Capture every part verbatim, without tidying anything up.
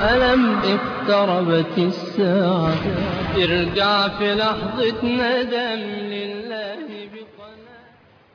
ألم اقتربت الساعة ارجع في لحظة ندم لله بقناة.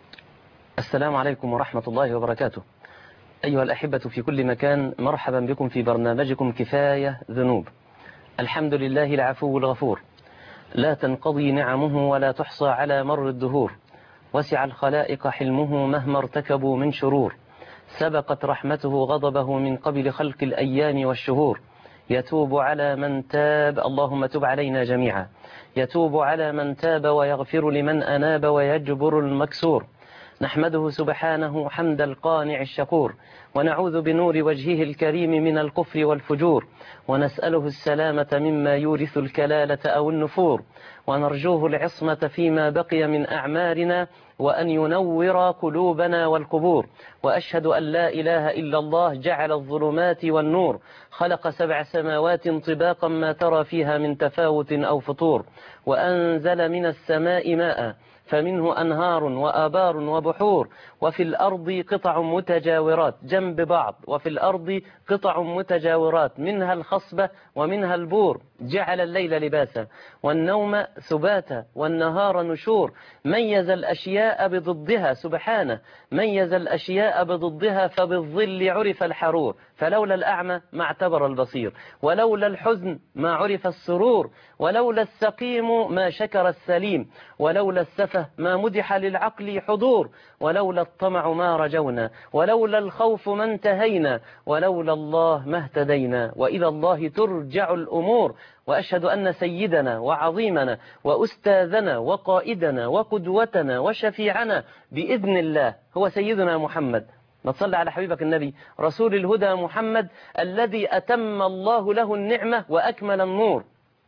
السلام عليكم ورحمة الله وبركاته. أيها الأحبة في كل مكان، مرحبا بكم في برنامجكم كفاية ذنوب. الحمد لله العفو الغفور، لا تنقضي نعمه ولا تحصى على مر الدهور، وسع الخلائق حلمه مهما ارتكبوا من شرور، سبقت رحمته غضبه من قبل خلق الأيام والشهور، يتوب على من تاب، اللهم تب علينا جميعا، يتوب على من تاب ويغفر لمن أناب ويجبر المكسور. نحمده سبحانه حمد القانع الشكور، ونعوذ بنور وجهه الكريم من الكفر والفجور، ونسأله السلامة مما يورث الكلالة أو النفور، ونرجوه العصمة فيما بقي من أعمارنا، وأن ينور قلوبنا والقبور. وأشهد أن لا إله إلا الله جعل الظلمات والنور، خلق سبع سماوات طباقا ما ترى فيها من تفاوت أو فطور، وأنزل من السماء ماء فمنه أنهار وآبار وبحور، وفي الأرض قطع متجاورات جنب بعض، وفي الأرض قطع متجاورات منها الخصبة ومنها البور، جعل الليل لباسا والنوم سباتا والنهار نشور، ميز الأشياء بضدها سبحانه، ميز الأشياء بضدها، فبالظل عرف الحرور، فلولا الأعمى ما اعتبر البصير، ولولا الحزن ما عرف السرور، ولولا السقيم ما شكر السليم، ولولا السفه ما مدح للعقل حضور، ولولا الطمع ما رجونا، ولولا الخوف ما انتهينا، ولولا الله ما اهتدينا، وإلى الله ترجع الأمور. وأشهد أن سيدنا وعظيمنا وأستاذنا وقائدنا وقدوتنا وشفيعنا بإذن الله هو سيدنا محمد. نصلي على حبيبك النبي رسول الهدى محمد، الذي أتم الله له النعمة وأكمل النور،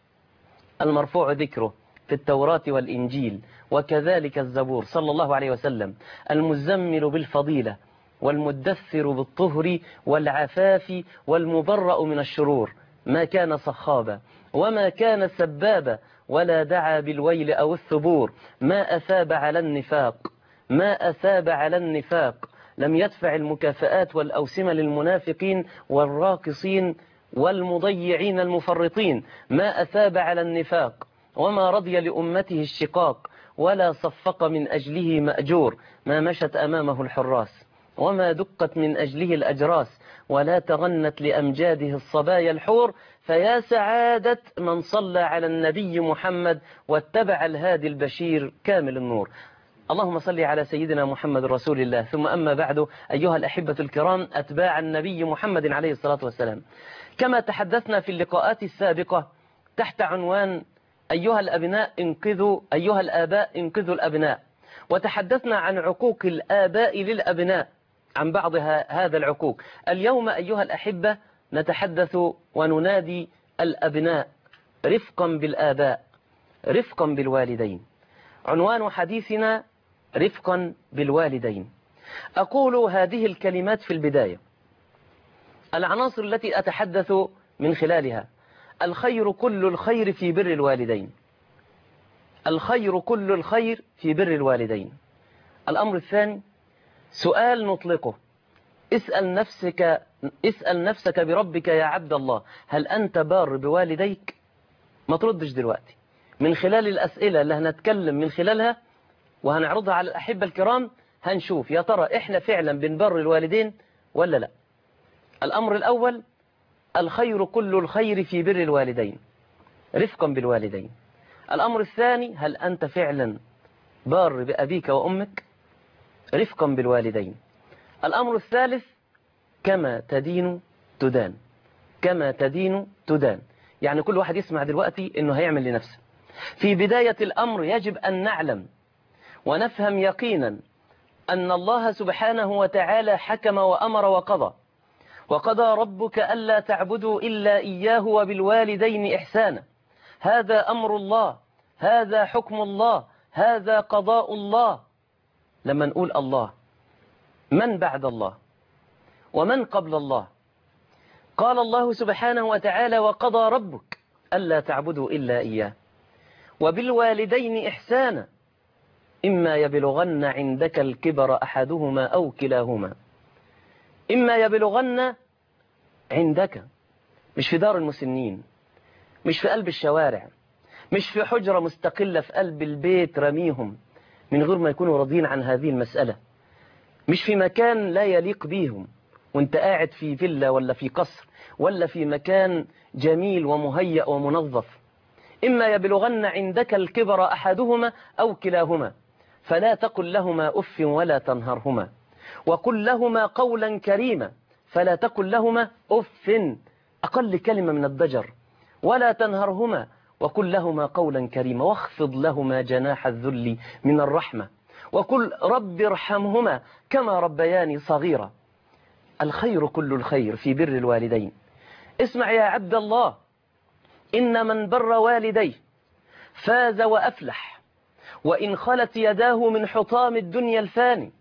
المرفوع ذكره في التوراة والإنجيل وكذلك الزبور، صلى الله عليه وسلم، المزمل بالفضيلة والمدثر بالطهر والعفاف والمبرأ من الشرور، ما كان صخابا وما كان سبابا ولا دعا بالويل أو الثبور، ما أثاب على النفاق ما أثاب على النفاق لم يدفع المكافآت والأوسمة للمنافقين والراقصين والمضيعين المفرطين، ما أثاب على النفاق وما رضي لأمته الشقاق، ولا صفق من أجله مأجور، ما مشت أمامه الحراس وما دقت من أجله الأجراس، ولا تغنت لأمجاده الصبايا الحور، فيا سعادة من صلى على النبي محمد واتبع الهادي البشير كامل النور. اللهم صل على سيدنا محمد رسول الله. ثم أما بعد، أيها الأحبة الكرام أتباع النبي محمد عليه الصلاة والسلام، كما تحدثنا في اللقاءات السابقة تحت عنوان أيها الأبناء انقذوا أيها الآباء انقذوا الأبناء، وتحدثنا عن عقوق الآباء للأبناء، عن بعض هذا العقوق. اليوم أيها الأحبة نتحدث وننادي الأبناء رفقا بالآباء، رفقا بالوالدين. عنوان حديثنا رفقا بالوالدين. أقول هذه الكلمات في البداية. العناصر التي أتحدث من خلالها: الخير كل الخير في بر الوالدين، الخير كل الخير في بر الوالدين. الأمر الثاني، سؤال نطلقه: اسأل نفسك اسأل نفسك بربك يا عبد الله، هل أنت بار بوالديك؟ ما تردش دلوقتي، من خلال الأسئلة اللي هنتكلم من خلالها وهنعرضها على الأحبة الكرام هنشوف يا ترى إحنا فعلا بنبر الوالدين ولا لا. الأمر الأول، الخير كل الخير في بر الوالدين، رفقا بالوالدين. الأمر الثاني، هل أنت فعلا بار بأبيك وأمك؟ رفقا بالوالدين. الأمر الثالث، كما تدين تدان، كما تدين تدان. يعني كل واحد يسمع دلوقتي إنه هيعمل لنفسه. في بداية الأمر يجب أن نعلم ونفهم يقينا أن الله سبحانه وتعالى حكم وأمر وقضى، وقضى ربك ألا تعبدوا إلا إياه وبالوالدين إحسانا. هذا أمر الله، هذا حكم الله، هذا قضاء الله. لما نقول الله، من بعد الله ومن قبل الله؟ قال الله سبحانه وتعالى: وقضى ربك ألا تعبدوا إلا إياه وبالوالدين إحسانا إما يبلغن عندك الكبر أحدهما أو كلاهما، إما يبلغن عندك مش في دار المسنين، مش في قلب الشوارع، مش في حجرة مستقلة في قلب البيت رميهم من غير ما يكونوا راضين عن هذه المسألة، مش في مكان لا يليق بيهم وانت قاعد في فيلا ولا في قصر ولا في مكان جميل ومهيأ ومنظف. إما يبلغن عندك الكبر أحدهما أو كلاهما فلا تقل لهما أف ولا تنهرهما، وقل لهما قولا كريما فلا تقل لهما أف، أقل كلمة من الضجر، ولا تنهرهما وقل لهما قولا كريما، واخفض لهما جناح الذل من الرحمة، وقل رب ارحمهما كما ربياني صغيرا. الخير كل الخير في بر الوالدين. اسمع يا عبد الله، إن من بر والديه فاز وأفلح وإن خلت يداه من حطام الدنيا الفاني.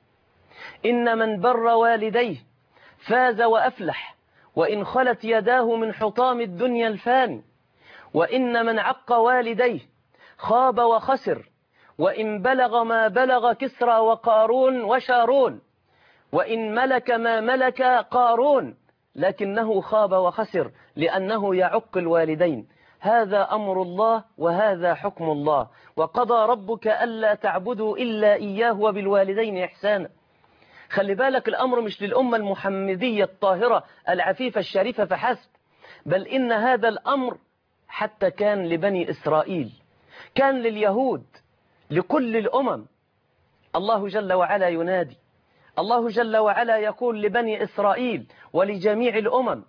إن من بر والديه فاز وأفلح وإن خلت يداه من حطام الدنيا الفاني. وإن من عق والديه خاب وخسر وإن بلغ ما بلغ كسرى وقارون وشارون، وإن ملك ما ملك قارون لكنه خاب وخسر لأنه يعق الوالدين. هذا أمر الله وهذا حكم الله، وقضى ربك ألا تعبدوا إلا إياه وبالوالدين إحسانا. خلي بالك، الأمر مش للأمة المحمدية الطاهرة العفيفة الشريفة فحسب، بل إن هذا الأمر حتى كان لبني إسرائيل، كان لليهود، لكل الأمم. الله جل وعلا ينادي، الله جل وعلا يقول لبني إسرائيل ولجميع الأمم: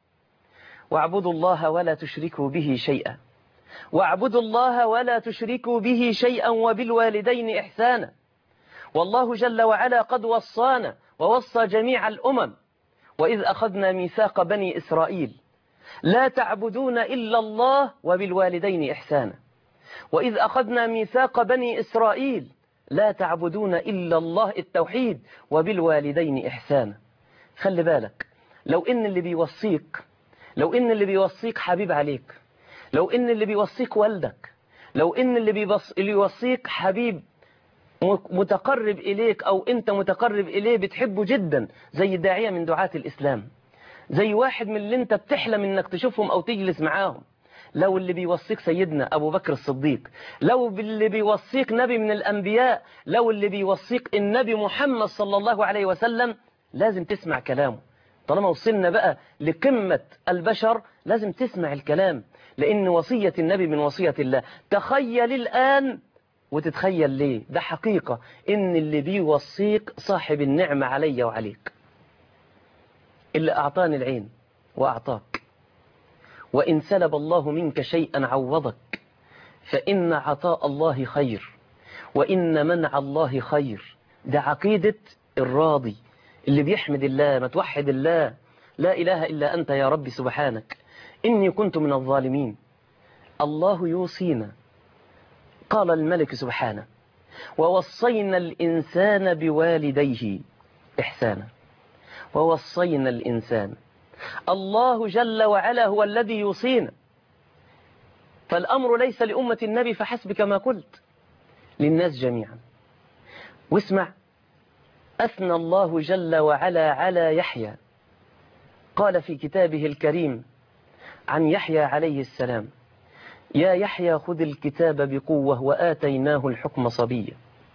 واعبدوا الله ولا تشركوا به شيئا، واعبدوا الله ولا تشركوا به شيئا وبالوالدين إحسانا. والله جل وعلا قد وصانا ووصى جميع الأمم: وإذ أخذنا ميثاق بني إسرائيل لا تعبدون إلا الله وبالوالدين إحسانا. وإذ أخذنا ميثاق بني إسرائيل لا تعبدون إلا الله، التوحيد، وبالوالدين إحسانا. خلي بالك، لو إن اللي بيوصيك لو إن اللي بيوصيك حبيب عليك، لو إن اللي بيوصيك والدك، لو إن اللي بيبص... اللي يوصيك حبيب متقرب إليك أو أنت متقرب إليه بتحبه جدا، زي الداعية من دعاة الإسلام، زي واحد من اللي أنت بتحلم إنك تشوفهم أو تجلس معاهم، لو اللي بيوصيك سيدنا أبو بكر الصديق، لو اللي بيوصيك نبي من الأنبياء، لو اللي بيوصيك النبي محمد صلى الله عليه وسلم، لازم تسمع كلامه. طالما وصلنا بقى لقمة البشر لازم تسمع الكلام، لأن وصية النبي من وصية الله. تخيل الآن وتتخيل ليه، ده حقيقة إن اللي بيوصيك صاحب النعمة علي وعليك، اللي أعطاني العين وأعطاك، وإن سلب الله منك شيئا عوضك، فإن عطاء الله خير وإن منع الله خير. ده عقيدة الراضي اللي بيحمد الله، ما توحد الله: لا إله إلا أنت يا رب سبحانك إني كنت من الظالمين. الله يوصينا، قال الملك سبحانه: ووصينا الإنسان بوالديه إحسانا. ووصينا الإنسان، الله جل وعلا هو الذي يوصينا، فالأمر ليس لأمة النبي فحسب كما قلت، للناس جميعا. واسمع، أثنى الله جل وعلا على يحيى، قال في كتابه الكريم عن يحيى عليه السلام: يا يحيى خذ الكتاب بقوة وآتيناه الحكم صبيا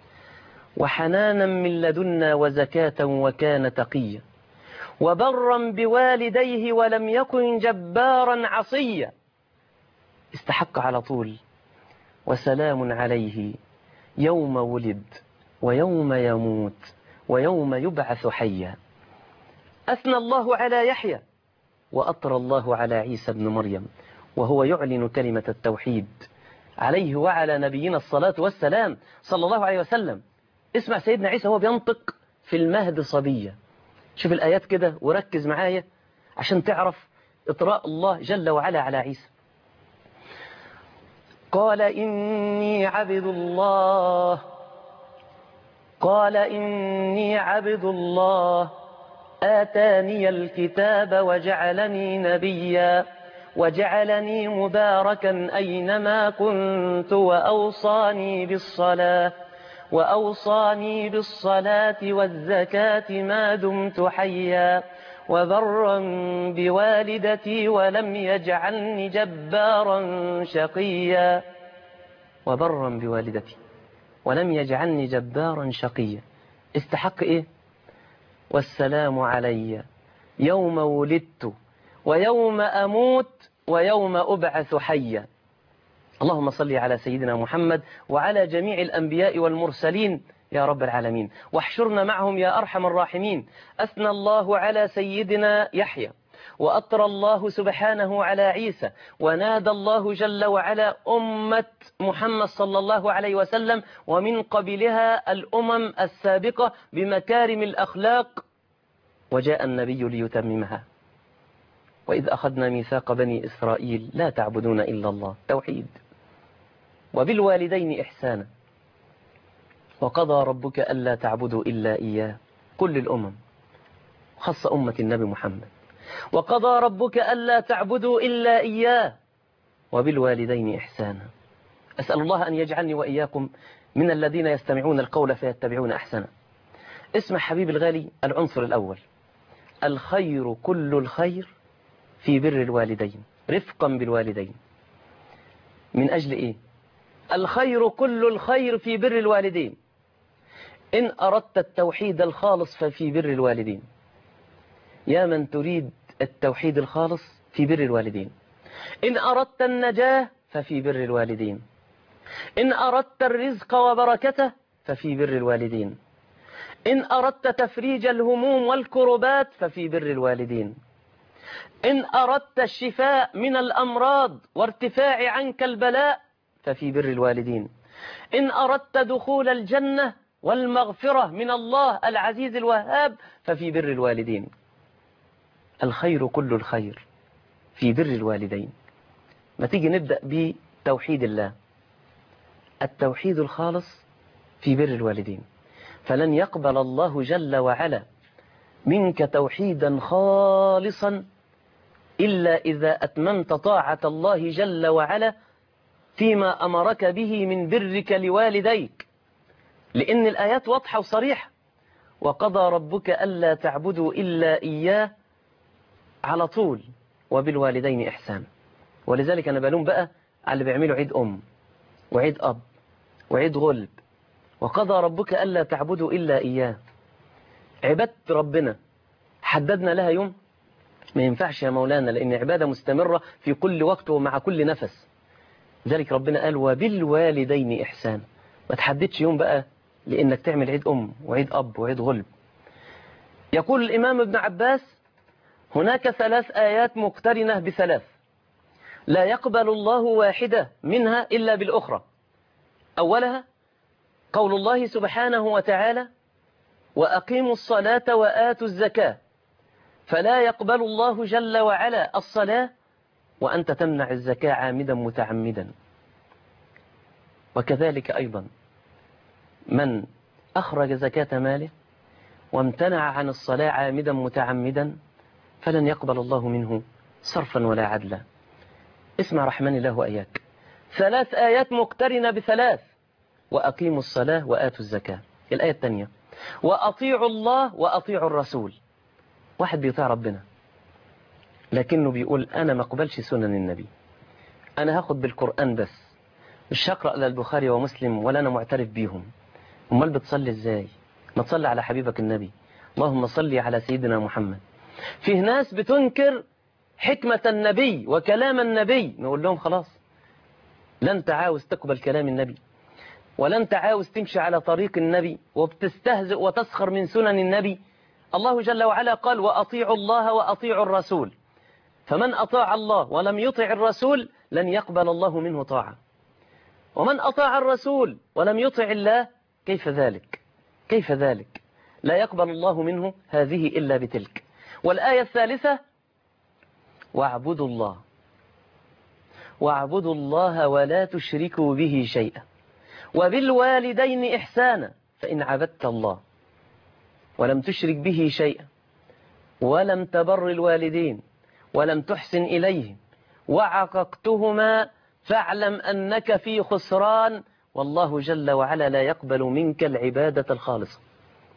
وحنانا من لدنا وزكاة وكان تقيا وبرا بوالديه ولم يكن جبارا عصيا. استحق على طول: وسلام عليه يوم ولد ويوم يموت ويوم يبعث حيا. أثنى الله على يحيى وأطرى الله على عيسى بن مريم وهو يعلن كلمة التوحيد عليه وعلى نبينا الصلاة والسلام صلى الله عليه وسلم. اسمع سيدنا عيسى هو بينطق في المهد صبية. شوف الآيات كده وركز معايا عشان تعرف إطراء الله جل وعلا على عيسى. قال إني عبد الله قال إني عبد الله آتاني الكتاب وجعلني نبيا وجعلني مباركا أينما كنت وأوصاني بالصلاة وأوصاني بالصلاة والزكاة ما دمت حيا وبرا بوالدتي ولم يجعلني جبارا شقيا. وبرا بوالدتي ولم يجعلني جبارا شقيا. استحق إيه؟ والسلام علي يوم ولدت ويوم أموت ويوم أبعث حيا. اللهم صل على سيدنا محمد وعلى جميع الأنبياء والمرسلين يا رب العالمين، واحشرنا معهم يا أرحم الراحمين. أثنى الله على سيدنا يحيى، وأطرى الله سبحانه على عيسى، ونادى الله جل وعلا أمة محمد صلى الله عليه وسلم ومن قبلها الأمم السابقة بمكارم الأخلاق، وجاء النبي ليتممها. وإذ أخذنا ميثاق بني إسرائيل لا تعبدون إلا الله، توحيد. وبالوالدين إحسانا، وقضى ربك ألا تعبدوا إلا إياه، كل الأمم، خص أمة النبي محمد. وقضى ربك ألا تعبدوا إلا إياه وبالوالدين إحسانا. أسأل الله أن يجعلني وإياكم من الذين يستمعون القول فيتبعون أحسنه. اسمع حبيبي الغالي، العنصر الأول: الخير كل الخير في بر الوالدين، رفقا بالوالدين. من أجل إيه؟ الخير كل الخير في بر الوالدين. إن أردت التوحيد الخالص ففي بر الوالدين. يا من تريد التوحيد الخالص في بر الوالدين. إن أردت النجاة ففي بر الوالدين. إن أردت الرزق وبركته ففي بر الوالدين. إن أردت تفريج الهموم والكربات ففي بر الوالدين. إن أردت الشفاء من الأمراض وارتفاع عنك البلاء ففي بر الوالدين. إن أردت دخول الجنة والمغفرة من الله العزيز الوهاب ففي بر الوالدين. الخير كل الخير في بر الوالدين. ما تيجي نبدأ بتوحيد الله، التوحيد الخالص في بر الوالدين. فلن يقبل الله جل وعلا منك توحيدا خالصا إلا إذا أتممت طاعة الله جل وعلا فيما أمرك به من برك لوالديك، لأن الآيات واضحة وصريحة. وقضى ربك ألا تعبدوا إلا إياه على طول، وبالوالدين إحسان. ولذلك أنا بلوم بقى على اللي بيعملوا عيد أم وعيد أب وعيد غلب. وقضى ربك ألا تعبدوا إلا إياه. عبادة ربنا حددنا لها يوم؟ ما ينفعش يا مولانا، لأن عبادة مستمرة في كل وقت ومع كل نفس. ذلك ربنا قال وبالوالدين إحسان. ما تحددش يوم بقى لأنك تعمل عيد أم وعيد أب وعيد غلب. يقول الإمام ابن عباس: هناك ثلاث آيات مقترنة بثلاث لا يقبل الله واحدة منها إلا بالأخرى. أولها قول الله سبحانه وتعالى: وأقيموا الصلاة وآتوا الزكاة. فلا يقبل الله جل وعلا الصلاة وأنت تمنع الزكاة عامدا متعمدا. وكذلك أيضا من أخرج زكاة ماله وامتنع عن الصلاة عامدا متعمدا فلن يقبل الله منه صرفا ولا عدلا. اسمع رحمن الله وإياك، ثلاث آيات مقترنة بثلاث: وأقيموا الصلاة وآتوا الزكاة. الآية الثانية: وأطيعوا الله وأطيعوا الرسول. واحد بيطيع ربنا لكنه بيقول أنا ما أقبلش سنن النبي، أنا هاخد بالقرآن بس، مش هقرأ للبخاري ومسلم ولا أنا معترف بيهم. أمال بتصلي إزاي؟ ما تصلي على حبيبك النبي، اللهم صلي على سيدنا محمد. فيه ناس بتنكر حكمة النبي وكلام النبي، نقول لهم خلاص، لا أنت عاوز تقبل كلام النبي ولا أنت عاوز تمشي على طريق النبي وبتستهزئ وتسخر من سنن النبي. الله جل وعلا قال: وأطيعوا الله وأطيعوا الرسول. فمن أطاع الله ولم يطع الرسول لن يقبل الله منه طاعة. ومن أطاع الرسول ولم يطع الله كيف ذلك؟ كيف ذلك؟ لا يقبل الله منه هذه إلا بتلك. والآية الثالثة: واعبدوا الله واعبدوا الله ولا تشركوا به شيئا وبالوالدين إحسانا. فإن عبدت الله ولم تشرك به شيئا ولم تبر الوالدين ولم تحسن إليهم وعققتهما فاعلم أنك في خسران، والله جل وعلا لا يقبل منك العبادة الخالصة.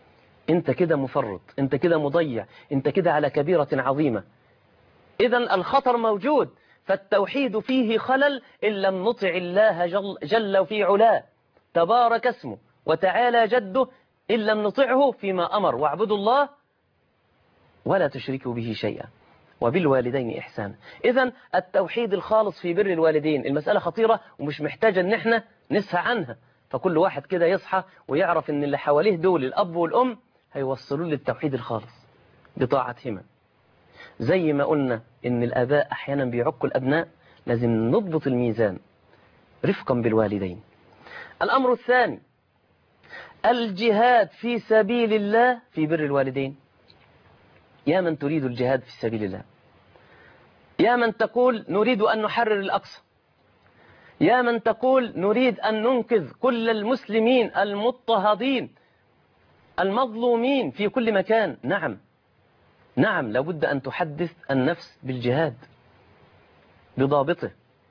انت كده مفرط، انت كده مضيع، انت كده على كبيرة عظيمة. إذن الخطر موجود، فالتوحيد فيه خلل إن لم نطع الله جل, جل في علاه تبارك اسمه وتعالى جده، إن لم نطعه فيما أمر واعبدوا الله ولا تشركوا به شيئا وبالوالدين إحسانا. إذن التوحيد الخالص في بر الوالدين المسألة خطيرة ومش محتاجة أن احنا نسهى عنها. فكل واحد كده يصحى ويعرف أن اللي حواليه دول الأب والأم هيوصلوا للتوحيد الخالص بطاعتهما. زي ما قلنا إن الآباء أحيانا بيعقوا الأبناء، لازم نضبط الميزان رفقا بالوالدين. الأمر الثاني الجهاد في سبيل الله في بر الوالدين. يا من تريد الجهاد في سبيل الله، يا من تقول نريد أن نحرر الأقصى، يا من تقول نريد أن ننقذ كل المسلمين المضطهدين المظلومين في كل مكان. نعم نعم لابد أن تحدث النفس بالجهاد بضابطه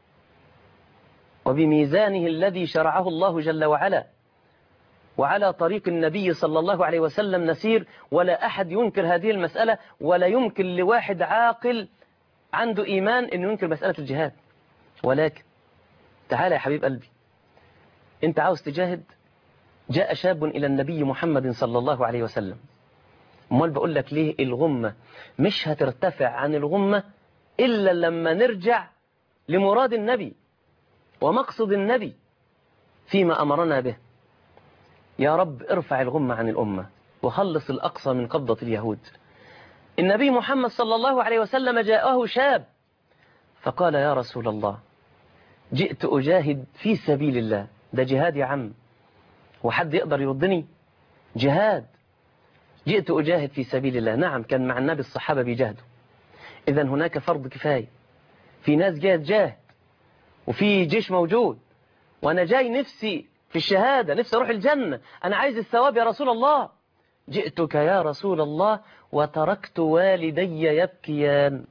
وبميزانه الذي شرعه الله جل وعلا، وعلى طريق النبي صلى الله عليه وسلم نسير، ولا أحد ينكر هذه المسألة، ولا يمكن لواحد عاقل عنده إيمان أنه ينكر مسألة الجهاد. ولكن تعال يا حبيب قلبي، أنت عاوز تجاهد. جاء شاب إلى النبي محمد صلى الله عليه وسلم، امال بقول لك ليه الغمة مش هترتفع عن الغمة إلا لما نرجع لمراد النبي ومقصد النبي فيما أمرنا به. يا رب ارفع الغمة عن الأمة وخلص الأقصى من قبضة اليهود. النبي محمد صلى الله عليه وسلم جاءه شاب فقال يا رسول الله جئت أجاهد في سبيل الله. ده جهاد يا عم، وحد يقدر يردني؟ جهاد، جئت أجاهد في سبيل الله. نعم كان مع النبي الصحابة بيجاهدوا، إذا هناك فرض كفاية، في ناس جاهد جاهد وفي جيش موجود، وأنا جاي نفسي في الشهادة، نفسي أروح الجنة، أنا عايز الثواب يا رسول الله. جئتك يا رسول الله وتركت والدي يبكيان.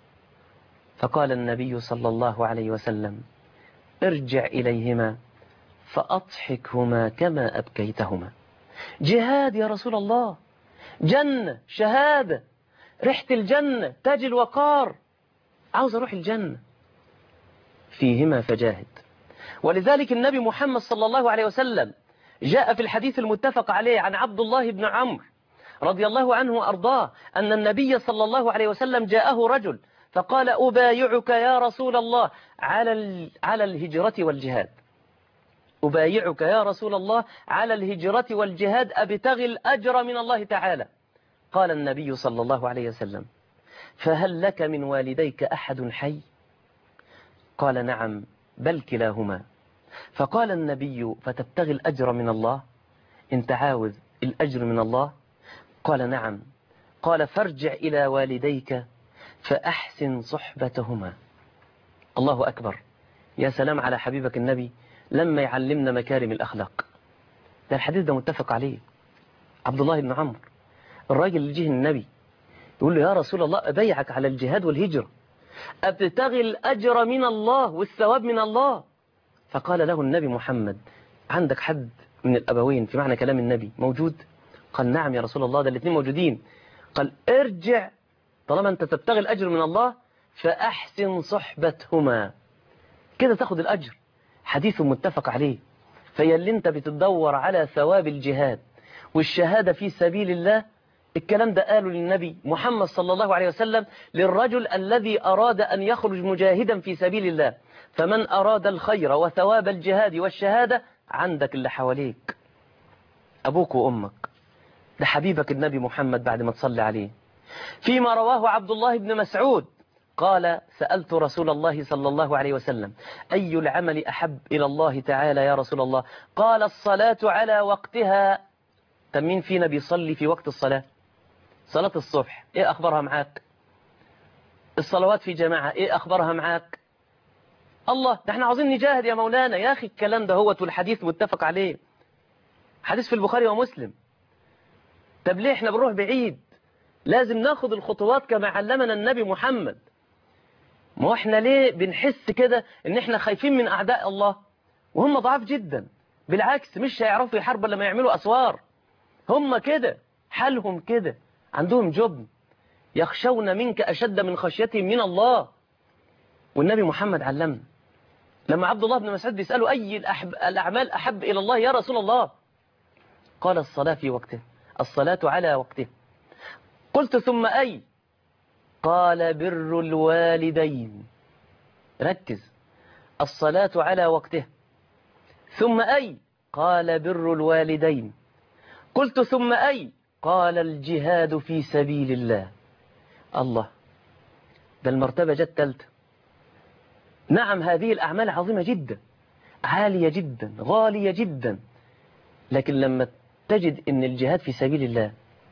فقال النبي صلى الله عليه وسلم ارجع إليهما فأضحكهما كما أبكيتهما. جهاد يا رسول الله، جنة، شهادة، ريحة الجنة، تاج الوقار، عاوز أروح الجنة، فيهما فجاهد. ولذلك النبي محمد صلى الله عليه وسلم جاء في الحديث المتفق عليه عن عبد الله بن عمرو رضي الله عنه وأرضاه أن النبي صلى الله عليه وسلم جاءه رجل فقال أبايعك يا رسول الله على على الهجرة والجهاد. أبايعك يا رسول الله على الهجرة والجهاد أبتغي الأجر من الله تعالى. قال النبي صلى الله عليه وسلم فهل لك من والديك أحد حي؟ قال نعم بل كلاهما. فقال النبي فتبتغي الأجر من الله، انت عاوز الأجر من الله؟ قال نعم. قال فارجع إلى والديك فأحسن صحبتهما. الله أكبر، يا سلام على حبيبك النبي لما يعلمنا مكارم الأخلاق. ده الحديث ده متفق عليه. عبد الله بن عمرو الراجل اللي جه النبي يقول له يا رسول الله أبايعك على الجهاد والهجرة، أبتغي الأجر من الله والثواب من الله. فقال له النبي محمد عندك حد من الأبوين في معنى كلام النبي موجود؟ قال نعم يا رسول الله، ده الاثنين موجودين. قال ارجع طالما أنت تبتغي الأجر من الله فأحسن صحبتهما، كده تاخد الأجر. حديث متفق عليه. فياللي انت بتدور على ثواب الجهاد والشهادة في سبيل الله، الكلام ده قاله للنبي محمد صلى الله عليه وسلم للرجل الذي أراد أن يخرج مجاهدا في سبيل الله. فمن أراد الخير وثواب الجهاد والشهادة عندك اللي حواليك، أبوك وأمك. ده حبيبك النبي محمد بعد ما تصلي عليه. فيما رواه عبد الله بن مسعود قال سألت رسول الله صلى الله عليه وسلم أي العمل أحب إلى الله تعالى يا رسول الله؟ قال الصلاة على وقتها. طب مين فينا بيصلي في وقت الصلاة؟ صلاة الصبح إيه أخبارها معاك؟ الصلوات في جماعة إيه أخبارها معاك؟ الله، ده احنا عاوزين نجاهد يا مولانا. يا أخي الكلام ده هو والحديث متفق عليه، حديث في البخاري ومسلم. طب ليه احنا بنروح بعيد؟ لازم ناخد الخطوات كما علمنا النبي محمد. ما هو احنا ليه بنحس كده ان احنا خايفين من أعداء الله وهم ضعاف جدا؟ بالعكس مش هيعرفوا يحاربوا لما يعملوا أسوار. هم كده حالهم كده، عندهم جبن، يخشون منك أشد من خشيتهم من الله. والنبي محمد علمنا لما عبد الله بن مسعود بيسأله أي الأحب الأعمال أحب إلى الله يا رسول الله؟ قال الصلاة في وقته، الصلاة على وقته. قلت ثم أي؟ قال بر الوالدين. ركز، الصلاة على وقته. ثم أي؟ قال بر الوالدين. قلت ثم أي؟ قال الجهاد في سبيل الله. الله، ده المرتبة جت تالتة. نعم هذه الأعمال عظيمة جدا، عالية جدا، غالية جدا، لكن لما تجد ان الجهاد في سبيل الله،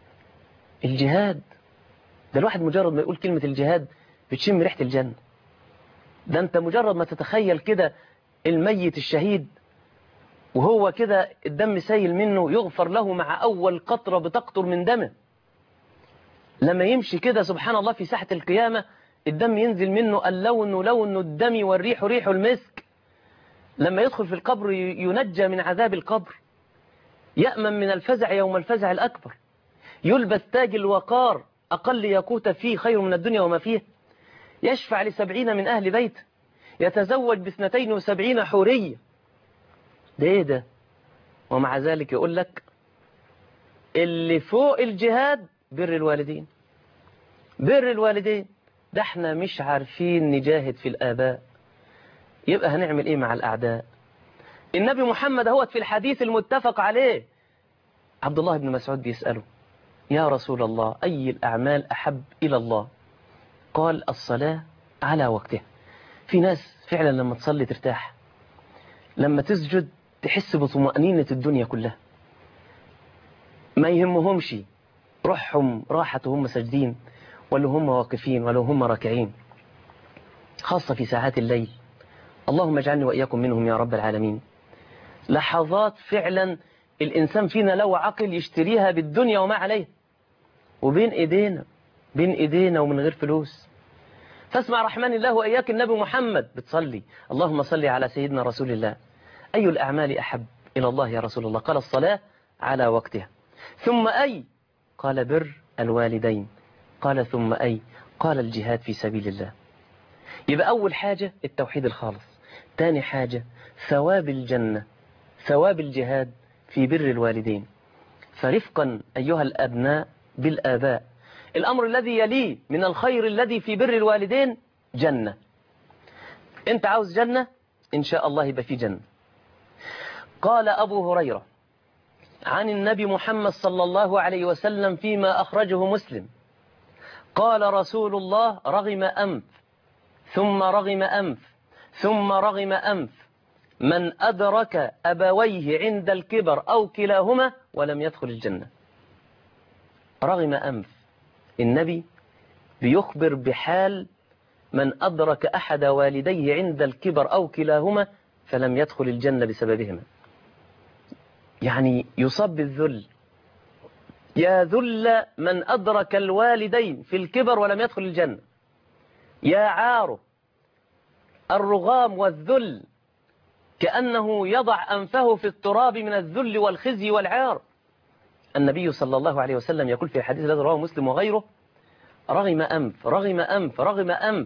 الجهاد ده الواحد مجرد ما يقول كلمة الجهاد بتشم ريحة الجنة. ده انت مجرد ما تتخيل كده الميت الشهيد وهو كده الدم سايل منه يغفر له مع أول قطرة بتقطر من دمه. لما يمشي كده سبحان الله في ساحة القيامة الدم ينزل منه اللون لون الدم والريح ريح المسك. لما يدخل في القبر ينجى من عذاب القبر، يأمن من الفزع يوم الفزع الأكبر، يلبس تاج الوقار أقل ياقوت فيه خير من الدنيا وما فيه، يشفع لسبعين من أهل بيت، يتزوج باثنتين وسبعين حورية. ده ايه ده؟ ومع ذلك يقول لك اللي فوق الجهاد بر الوالدين. بر الوالدين ده احنا مش عارفين نجاهد في الآباء، يبقى هنعمل ايه مع الأعداء؟ النبي محمد هو في الحديث المتفق عليه عبد الله بن مسعود بيسأله يا رسول الله أي الأعمال أحب إلى الله؟ قال الصلاة على وقتها. في ناس فعلا لما تصلي ترتاح، لما تسجد تحس بطمأنينة الدنيا كلها، ما يهمهمش روحهم راحة وهم ساجدين ولا هم واقفين ولا هم راكعين، خاصة في ساعات الليل. اللهم اجعلني وإياكم منهم يا رب العالمين. لحظات فعلا الإنسان فينا لو عقل يشتريها بالدنيا وما عليه، وبين إيدينا بين إيدينا ومن غير فلوس. فاسمع رحمن الله وإياك النبي محمد بتصلي اللهم صل على سيدنا رسول الله، أي الأعمال أحب إلى الله يا رسول الله؟ قال الصلاة على وقتها. ثم أي؟ قال بر الوالدين. قال ثم أي؟ قال الجهاد في سبيل الله. يبقى أول حاجة التوحيد الخالص، تاني حاجة ثواب الجنة، ثواب الجهاد في بر الوالدين. فرفقا أيها الأبناء بالآباء، الأمر الذي يليه من الخير الذي في بر الوالدين جنة. أنت عاوز جنة إن شاء الله يبقى في جنة. قال أبو هريرة عن النبي محمد صلى الله عليه وسلم فيما أخرجه مسلم، قال رسول الله رغم أنف ثم رغم أنف ثم رغم أنف من أدرك أبويه عند الكبر أو كلاهما ولم يدخل الجنة. رغم أنف، النبي بيخبر بحال من أدرك أحد والديه عند الكبر أو كلاهما فلم يدخل الجنة بسببهما. يعني يصاب بالذل، يا ذل من أدرك الوالدين في الكبر ولم يدخل الجنة، يا عاره الرغام والذل، كأنه يضع أنفه في التراب من الذل والخزي والعار. النبي صلى الله عليه وسلم يقول في الحديث الذي رواه مسلم وغيره رغم أنف رغم أنف رغم أنف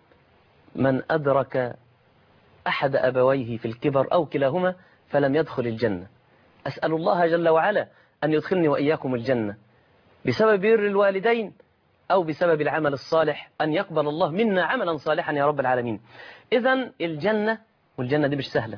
من أدرك أحد أبويه في الكبر أو كلاهما فلم يدخل الجنة. أسأل الله جل وعلا أن يدخلني وإياكم الجنة بسبب بر الوالدين أو بسبب العمل الصالح، أن يقبل الله منا عملا صالحا يا رب العالمين. إذن الجنة، والجنة دي مش سهلة،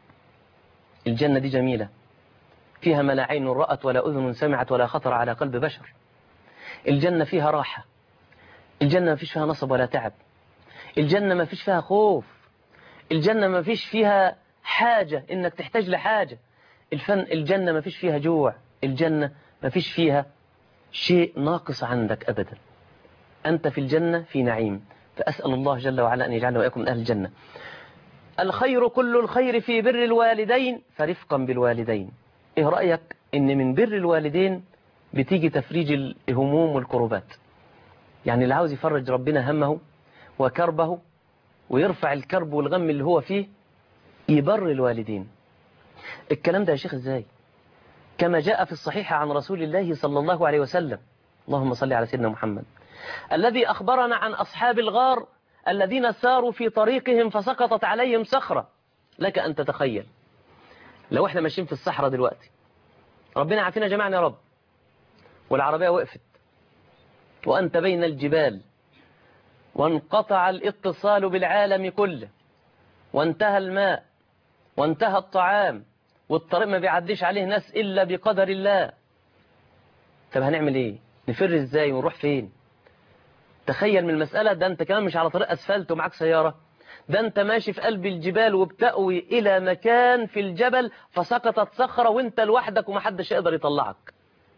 الجنة دي جميلة، فيها ما لا عين رأت ولا أذن سمعت ولا خطر على قلب بشر. الجنة فيها راحة، الجنة ما فيش فيها نصب ولا تعب، الجنة ما فيش فيها خوف، الجنة ما فيش فيها حاجة إنك تحتاج لحاجة، الفن الجنة ما فيش فيها جوع، الجنة ما فيش فيها شيء ناقص عندك أبدا. أنت في الجنة في نعيم. فأسأل الله جل وعلا أن يجعلنا وإياكم من أهل الجنة. الخير كل الخير في بر الوالدين فرفقا بالوالدين. إيه رأيك إن من بر الوالدين بتيجي تفريج الهموم والكربات؟ يعني اللي عاوز يفرج ربنا همه وكربه ويرفع الكرب والغم اللي هو فيه يبر الوالدين. الكلام ده يا شيخ ازاي؟ كما جاء في الصحيح عن رسول الله صلى الله عليه وسلم، اللهم صل على سيدنا محمد، الذي أخبرنا عن أصحاب الغار الذين ساروا في طريقهم فسقطت عليهم صخرة. لك أن تتخيل لو احنا ماشيين في الصحراء دلوقتي، ربنا عافينا جميعا يا رب، والعربية وقفت وأنت بين الجبال وانقطع الاتصال بالعالم كله وانتهى الماء وانتهى الطعام والطريق ما بيعديش عليه ناس إلا بقدر الله، طب هنعمل ايه؟ نفر ازاي ونروح فين؟ تخيل من المسألة ده انت كمان مش على طريق أسفلت ومعك سيارة، ده انت ماشي في قلب الجبال وبتأوي إلى مكان في الجبل فسقطت صخرة وانت لوحدك ومحدش يقدر يطلعك.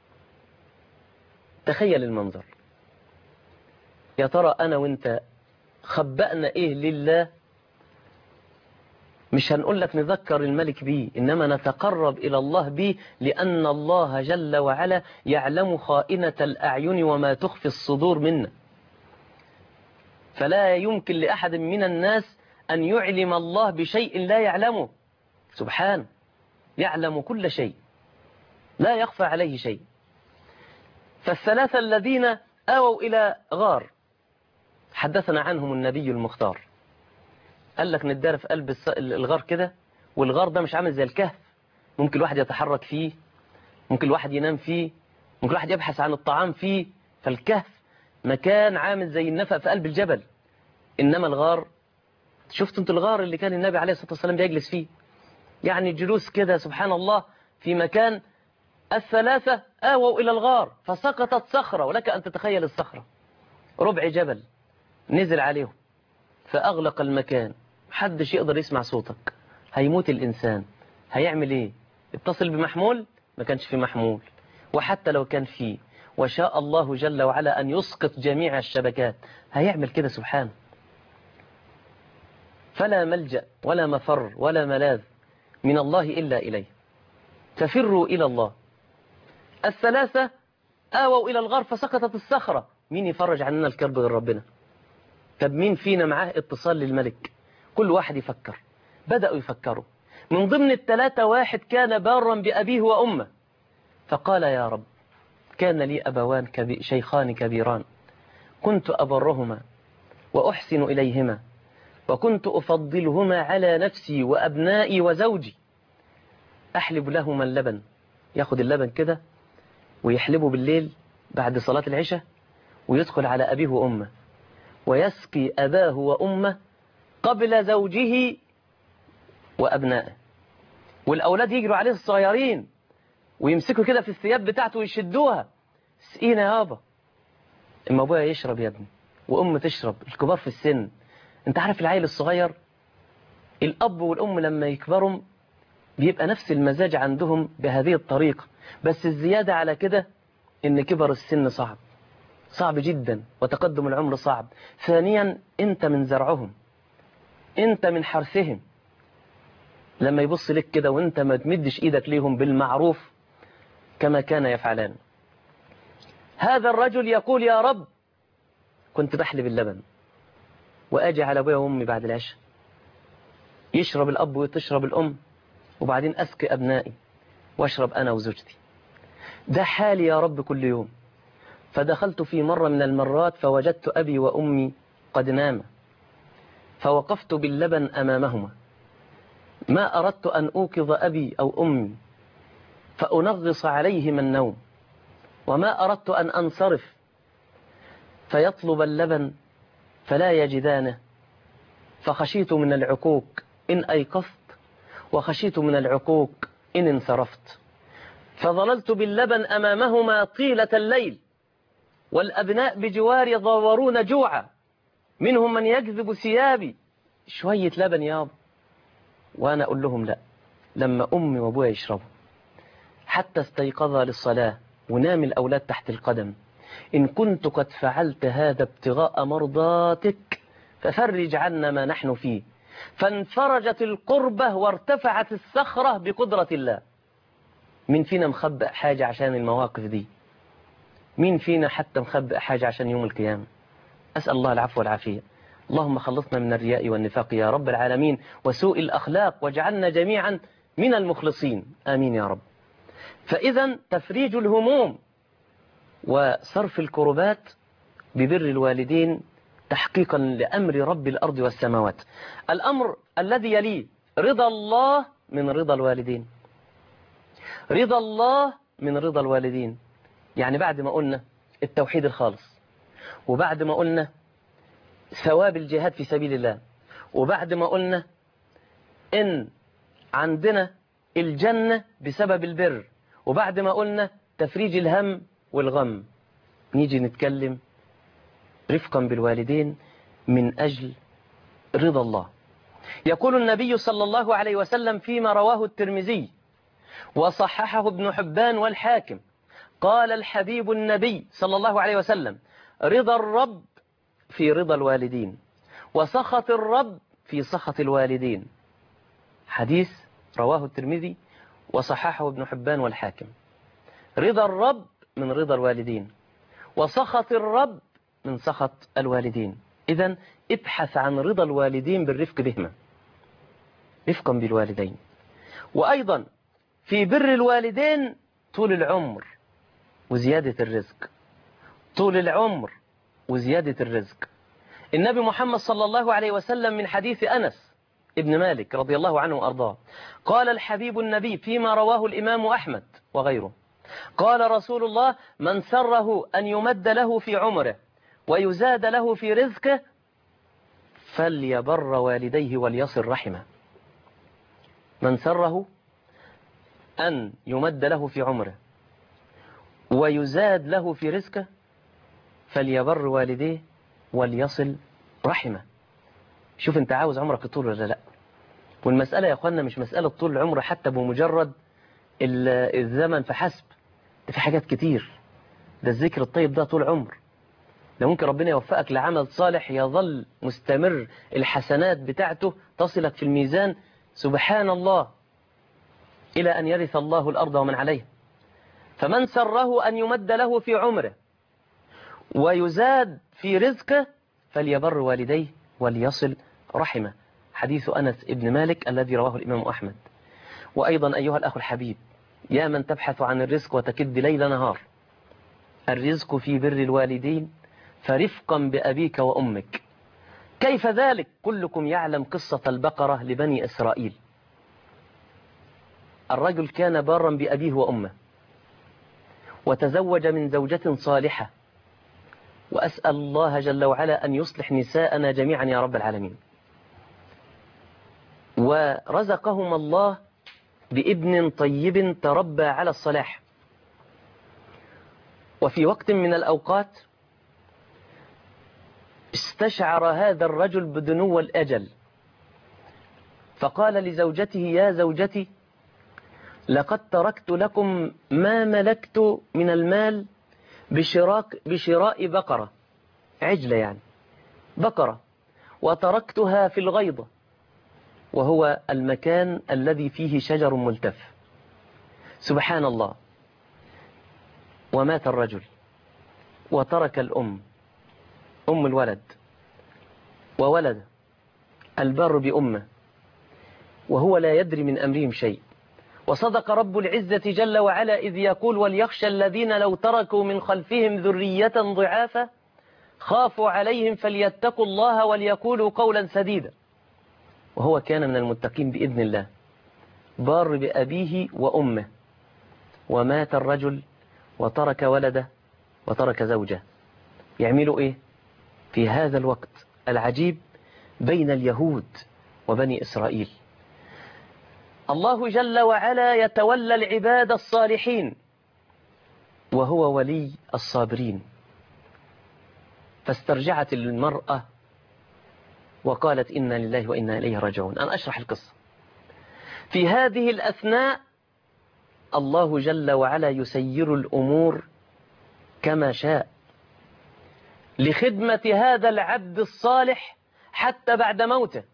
تخيل المنظر. يا ترى أنا وانت خبأنا إيه لله؟ مش هنقول لك نذكر الملك بيه، إنما نتقرب إلى الله بيه، لأن الله جل وعلا يعلم خائنة الأعين وما تخفي الصدور منا. فلا يمكن لأحد من الناس أن يعلم الله بشيء لا يعلمه سبحانه، يعلم كل شيء لا يخفى عليه شيء. فالثلاثة الذين آووا إلى غار حدثنا عنهم النبي المختار، قال لك ندار في قلب الغار كده، والغار ده مش عامل زي الكهف، ممكن الواحد يتحرك فيه، ممكن الواحد ينام فيه، ممكن الواحد يبحث عن الطعام فيه. فالكهف مكان عامل زي النفق في قلب الجبل، إنما الغار، شفت انت الغار اللي كان النبي عليه الصلاة والسلام بيجلس فيه، يعني جلوس كده سبحان الله في مكان. الثلاثة آووا إلى الغار فسقطت صخرة، ولك أن تتخيل الصخرة ربع جبل نزل عليهم فأغلق المكان، محدش يقدر يسمع صوتك، هيموت الإنسان، هيعمل إيه؟ اتصل بمحمول؟ ما كانش في محمول، وحتى لو كان فيه وشاء الله جل وعلا أن يسقط جميع الشبكات، هيعمل كده سبحانه. فلا ملجأ ولا مفر ولا ملاذ من الله إلا إليه، ففروا إلى الله. الثلاثة آووا إلى الغار فسقطت الصخرة، مين يفرج عننا الكرب غير ربنا؟ طب مين فينا معاه اتصال للملك؟ كل واحد يفكر، بدأوا يفكروا. من ضمن الثلاثة واحد كان بارا بأبيه وأمه، فقال يا رب كان لي أبوان كبي شيخان كبيران، كنت أبرهما وأحسن إليهما، وكنت أفضلهما على نفسي وأبنائي وزوجي، أحلب لهما اللبن، ياخد اللبن كده ويحلبه بالليل بعد صلاة العشاء، ويدخل على أبيه وأمه ويسقي أباه وأمه قبل زوجه وأبنائه، والأولاد يجروا عليه الصغيرين ويمسكوا كده في الثياب بتاعته ويشدوها، سقينا يابا. اما ابويا يشرب يا ابني وأم تشرب، الكبار في السن. انت عارف العيل الصغير الأب والأم لما يكبروا بيبقى نفس المزاج عندهم بهذه الطريقة، بس الزيادة على كده ان كبر السن صعب صعب جدا، وتقدم العمر صعب. ثانيا انت من زرعهم، انت من حرثهم، لما يبص لك كده وانت ما تمدش ايدك ليهم بالمعروف كما كان يفعلان. هذا الرجل يقول يا رب كنت بحلب اللبن واجي على ابويا وامي بعد العشاء، يشرب الاب وتشرب الام، وبعدين اسقي ابنائي واشرب انا وزوجتي. ده حالي يا رب كل يوم. فدخلت في مرة من المرات فوجدت أبي وأمي قد ناما، فوقفت باللبن أمامهما، ما أردت أن أوقظ أبي أو أمي فأنغص عليهما النوم، وما أردت أن أنصرف فيطلب اللبن فلا يجدانه، فخشيت من العقوق إن أيقظت، وخشيت من العقوق إن انصرفت، فظللت باللبن أمامهما طيلة الليل، والأبناء بجواري ضورون جوعا، منهم من يجذب ثيابي، شوية لبن يابا. وأنا أقول لهم لا، لما أمي وأبويا يشربوا، حتى استيقظا للصلاة ونام الأولاد تحت القدم، إن كنت قد فعلت هذا ابتغاء مرضاتك ففرج عنا ما نحن فيه. فانفرجت القربة وارتفعت الصخرة بقدرة الله. مين فينا مخبئ حاجة عشان المواقف دي؟ مين فينا حتى مخبئ حاجة عشان يوم القيامة؟ أسأل الله العفو والعافية. اللهم خلصنا من الرياء والنفاق يا رب العالمين وسوء الأخلاق، واجعلنا جميعا من المخلصين، آمين يا رب. فإذا تفريج الهموم وصرف الكربات ببر الوالدين تحقيقا لأمر رب الأرض والسماوات. الأمر الذي يليه رضا الله من رضا الوالدين. رضا الله من رضا الوالدين، يعني بعد ما قلنا التوحيد الخالص، وبعد ما قلنا ثواب الجهاد في سبيل الله، وبعد ما قلنا إن عندنا الجنة بسبب البر، وبعد ما قلنا تفريج الهم والغم، نيجي نتكلم رفقا بالوالدين من أجل رضا الله. يقول النبي صلى الله عليه وسلم فيما رواه الترمذي وصححه ابن حبان والحاكم، قال الحبيب النبي صلى الله عليه وسلم: رضا الرب في رضا الوالدين، وسخط الرب في سخط الوالدين. حديث رواه الترمذي وصححه ابن حبان والحاكم. رضا الرب من رضا الوالدين، وسخط الرب من سخط الوالدين. إذن ابحث عن رضا الوالدين بالرفق بهما، رفقا بالوالدين. وأيضا في بر الوالدين طول العمر وزيادة الرزق، طول العمر وزيادة الرزق. النبي محمد صلى الله عليه وسلم من حديث أنس ابن مالك رضي الله عنه وأرضاه قال الحبيب النبي فيما رواه الإمام أحمد وغيره، قال رسول الله: من سره أن يمد له في عمره ويزاد له في رزقه فليبر والديه وليصل رحمه. من سره أن يمد له في عمره ويزاد له في رزقه فليبر والديه وليصل رحمه. شوف انت عاوز عمرك طول ولا لا. والمسألة يا اخوانا مش مسألة طول العمر حتى بمجرد الزمن فحسب، ده في حاجات كتير. ده الذكر الطيب ده طول عمر، ده ممكن ربنا يوفقك لعمل صالح يظل مستمر، الحسنات بتاعته تصلك في الميزان سبحان الله إلى أن يرث الله الأرض ومن عليها. فمن سره أن يمد له في عمره ويزاد في رزقه فليبر والديه وليصل رحمه. حديث أنس ابن مالك الذي رواه الإمام أحمد. وأيضا أيها الأخ الحبيب، يا من تبحث عن الرزق وتكد ليل نهار، الرزق في بر الوالدين، فرفقا بأبيك وأمك. كيف ذلك؟ كلكم يعلم قصة البقرة لبني إسرائيل. الرجل كان بارا بأبيه وأمه وتزوج من زوجة صالحة، وأسأل الله جل وعلا أن يصلح نساءنا جميعا يا رب العالمين. ورزقهم الله بابن طيب تربى على الصلاح. وفي وقت من الأوقات استشعر هذا الرجل بدنو الأجل، فقال لزوجته: يا زوجتي، لقد تركت لكم ما ملكت من المال بشراك بشراء بقرة، عجلة يعني بقرة، وتركتها في الغيضة، وهو المكان الذي فيه شجر ملتف. سبحان الله. ومات الرجل وترك الأم، أم الولد، وولد البر بأمه، وهو لا يدري من أمرهم شيء. وصدق رب العزة جل وعلا إذ يقول: وليخشى الذين لو تركوا من خلفهم ذرية ضعافا خافوا عليهم فليتقوا الله وليقولوا قولا سديدا. وهو كان من المتقين بإذن الله، بار بأبيه وأمه، ومات الرجل وترك ولده وترك زوجه. يعملوا إيه في هذا الوقت العجيب بين اليهود وبني إسرائيل؟ الله جل وعلا يتولى العباد الصالحين وهو ولي الصابرين. فاسترجعت المرأة وقالت: إنا لله وإنا إليه راجعون. أنا أشرح القصة. في هذه الأثناء الله جل وعلا يسير الأمور كما شاء لخدمة هذا العبد الصالح حتى بعد موته.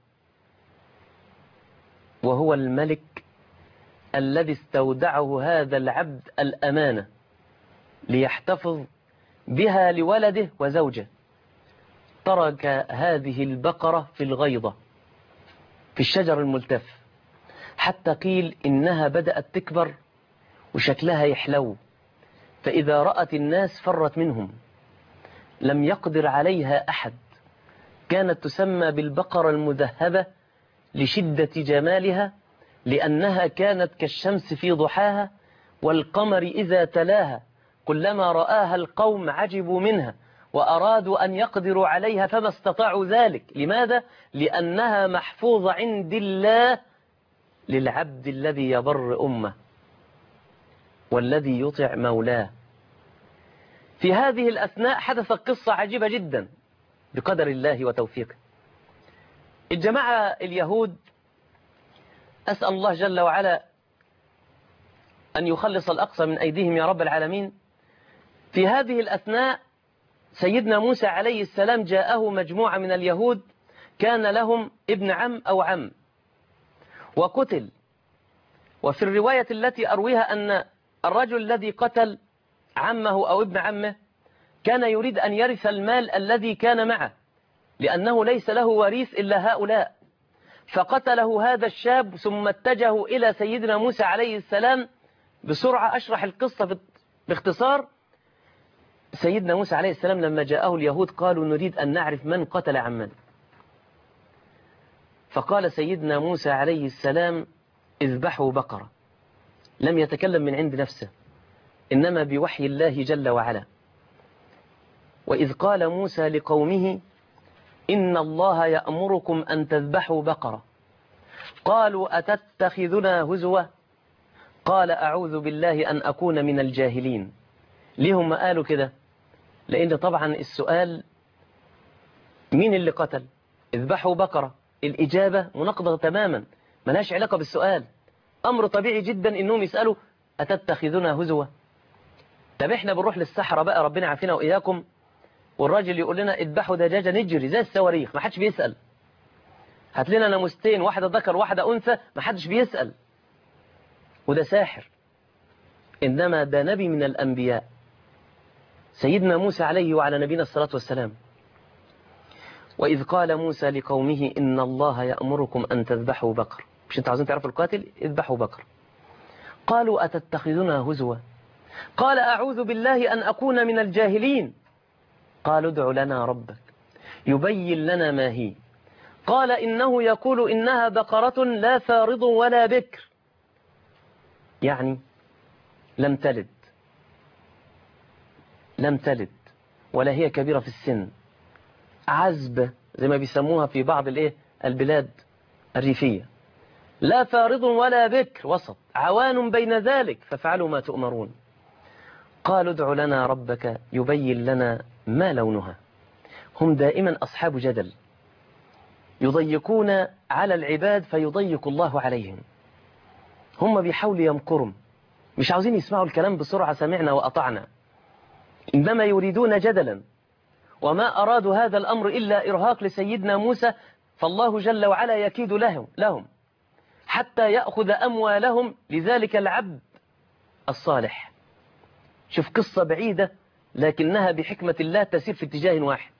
وهو الملك الذي استودعه هذا العبد الأمانة ليحتفظ بها لولده وزوجه. ترك هذه البقرة في الغيضة في الشجر الملتف، حتى قيل إنها بدأت تكبر وشكلها يحلو، فإذا رأت الناس فرت منهم، لم يقدر عليها أحد. كانت تسمى بالبقرة المذهبة لشدة جمالها، لأنها كانت كالشمس في ضحاها والقمر إذا تلاها، كلما رآها القوم عجبوا منها وأرادوا أن يقدروا عليها فما استطاعوا ذلك. لماذا؟ لأنها محفوظة عند الله للعبد الذي يبر أمه والذي يطع مولاه. في هذه الأثناء حدثت قصة عجيبة جدا بقدر الله وتوفيقه. الجماعة اليهود، أسأل الله جل وعلا أن يخلص الأقصى من أيديهم يا رب العالمين. في هذه الأثناء سيدنا موسى عليه السلام جاءه مجموعة من اليهود كان لهم ابن عم أو عم وقتل. وفي الرواية التي أرويها أن الرجل الذي قتل عمه أو ابن عمه كان يريد أن يرث المال الذي كان معه، لأنه ليس له وريث إلا هؤلاء، فقتله هذا الشاب. ثم اتجهوا إلى سيدنا موسى عليه السلام. بسرعة أشرح القصة باختصار. سيدنا موسى عليه السلام لما جاءه اليهود قالوا نريد أن نعرف من قتل عمنا، فقال سيدنا موسى عليه السلام اذبحوا بقرة. لم يتكلم من عند نفسه، إنما بوحي الله جل وعلا. وإذ قال موسى لقومه إن الله يأمركم أن تذبحوا بقرة، قالوا أتتخذنا هزوا، قال أعوذ بالله أن أكون من الجاهلين. ليه هم قالوا كده؟ لأن طبعا السؤال مين اللي قتل؟ اذبحوا بقرة، الإجابة مناقضة تماما، ملهاش علاقة بالسؤال. أمر طبيعي جدا إنهم يسألوا أتتخذنا هزوا. طب احنا بنروح للصحراء بقى، ربنا عافينا وإياكم، والراجل يقول لنا اذبحوا دجاجة نجري زي الصواريخ، ما حدش بيسأل. هات لنا ناموستين، واحدة ذكر واحدة أنثى، ما حدش بيسأل، وده ساحر. إنما ده نبي من الأنبياء سيدنا موسى عليه وعلى نبينا الصلاة والسلام. وإذ قال موسى لقومه إن الله يأمركم أن تذبحوا بقر، مش انتوا عاوزين تعرفوا القاتل؟ اذبحوا بقر. قالوا أتتخذنا هزوا، قال أعوذ بالله أن أكون من الجاهلين. قالوا ادع لنا ربك يبين لنا ما هي، قال إنه يقول إنها بقرة لا فارض ولا بكر، يعني لم تلد لم تلد ولا هي كبيرة في السن، عزبة زي ما بيسموها في بعض الايه البلاد الريفية، لا فارض ولا بكر، وسط عوان بين ذلك، فافعلوا ما تؤمرون. قالوا ادع لنا ربك يبين لنا ما لونها. هم دائما أصحاب جدل، يضيقون على العباد فيضيق الله عليهم. هم بيحاولوا يمكروا، مش عاوزين يسمعوا الكلام بسرعة سمعنا وأطعنا، إنما يريدون جدلا. وما أرادوا هذا الأمر إلا إرهاق لسيدنا موسى، فالله جل وعلا يكيد لهم لهم حتى يأخذ أموالهم لذلك العبد الصالح. شوف قصة بعيدة لكنها بحكمة الله تسير في اتجاه واحد.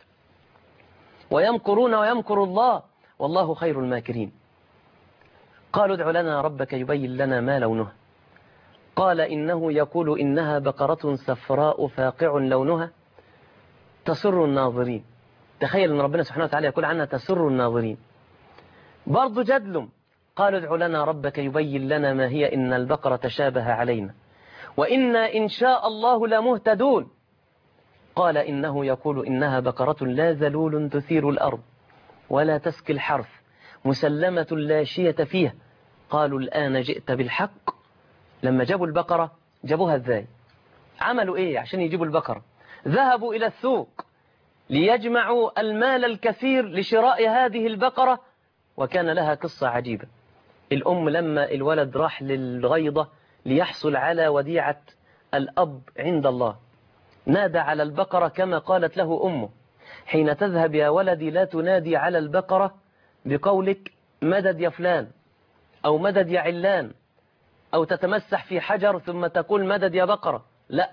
ويمكرون ويمكر الله والله خير الماكرين. قالوا ادع لنا ربك يبين لنا ما لونها، قال إنه يقول إنها بقرة صفراء فاقع لونها تسر الناظرين. تخيل أن ربنا سبحانه وتعالى يقول عنها تسر الناظرين. برضو جدلهم، قالوا ادع لنا ربك يبين لنا ما هي إن البقرة تشابه علينا وإنا إن شاء الله لمهتدون. قال إنه يقول إنها بقرة لا ذلول تثير الأرض ولا تسقي الحرث مسلمة لا شية فيها. قالوا الآن جئت بالحق. لما جابوا البقرة جابوها ازاي؟ عملوا ايه عشان يجيبوا البقرة؟ ذهبوا إلى السوق ليجمعوا المال الكثير لشراء هذه البقرة. وكان لها قصة عجيبة. الأم لما الولد راح للغيضة ليحصل على وديعة الأب عند الله، نادى على البقرة كما قالت له أمه: حين تذهب يا ولدي لا تنادي على البقرة بقولك مدد يا فلان أو مدد يا علان، أو تتمسح في حجر ثم تقول مدد يا بقرة، لا،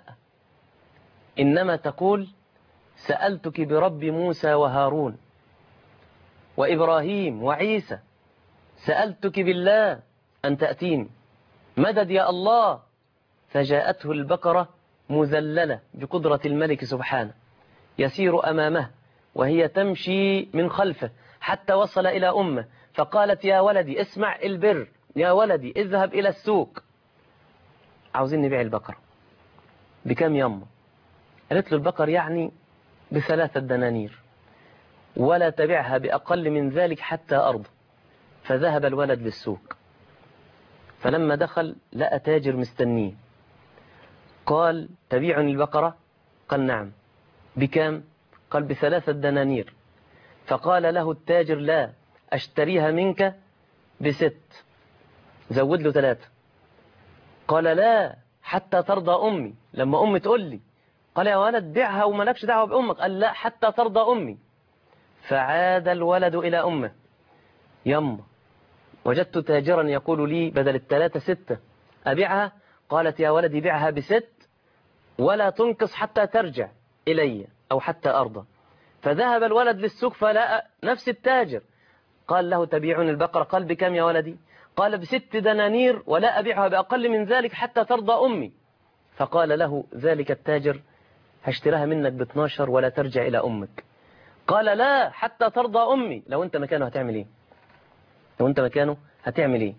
إنما تقول سألتك برب موسى وهارون وإبراهيم وعيسى، سألتك بالله أن تأتيني، مدد يا الله. فجاءته البقرة مذللة بقدرة الملك سبحانه، يسير أمامه وهي تمشي من خلفه حتى وصل إلى أمه، فقالت يا ولدي اسمع البر، يا ولدي اذهب إلى السوق، عاوزين نبيع البقرة. بكم يما؟ قالت له البقر يعني بثلاثة دنانير، ولا تبعها بأقل من ذلك حتى أرض. فذهب الولد للسوق، فلما دخل لقى تاجر مستنيه، قال تبيعني البقرة؟ قال نعم. بكم؟ قال بثلاثة دنانير. فقال له التاجر لا، أشتريها منك بست، زود له ثلاثة. قال لا حتى ترضى أمي، لما أمي تقول لي. قال يا ولد بيعها وملكش دعوة بأمك. قال لا حتى ترضى أمي. فعاد الولد إلى أمه، يما وجدت تاجرا يقول لي بدل الثلاثة ستة، أبيعها؟ قالت يا ولدي بيعها بست ولا تنقص حتى ترجع إلي أو حتى أرضى. فذهب الولد للسوق فلقى نفس التاجر، قال له تبيعني البقرة؟ قال بكم يا ولدي؟ قال بست دنانير ولا أبيعها بأقل من ذلك حتى ترضى أمي. فقال له ذلك التاجر هشتريها منك باثناشر ولا ترجع إلى أمك. قال لا حتى ترضى أمي. لو أنت مكانه هتعمل إيه؟ لو أنت مكانه هتعمل إيه؟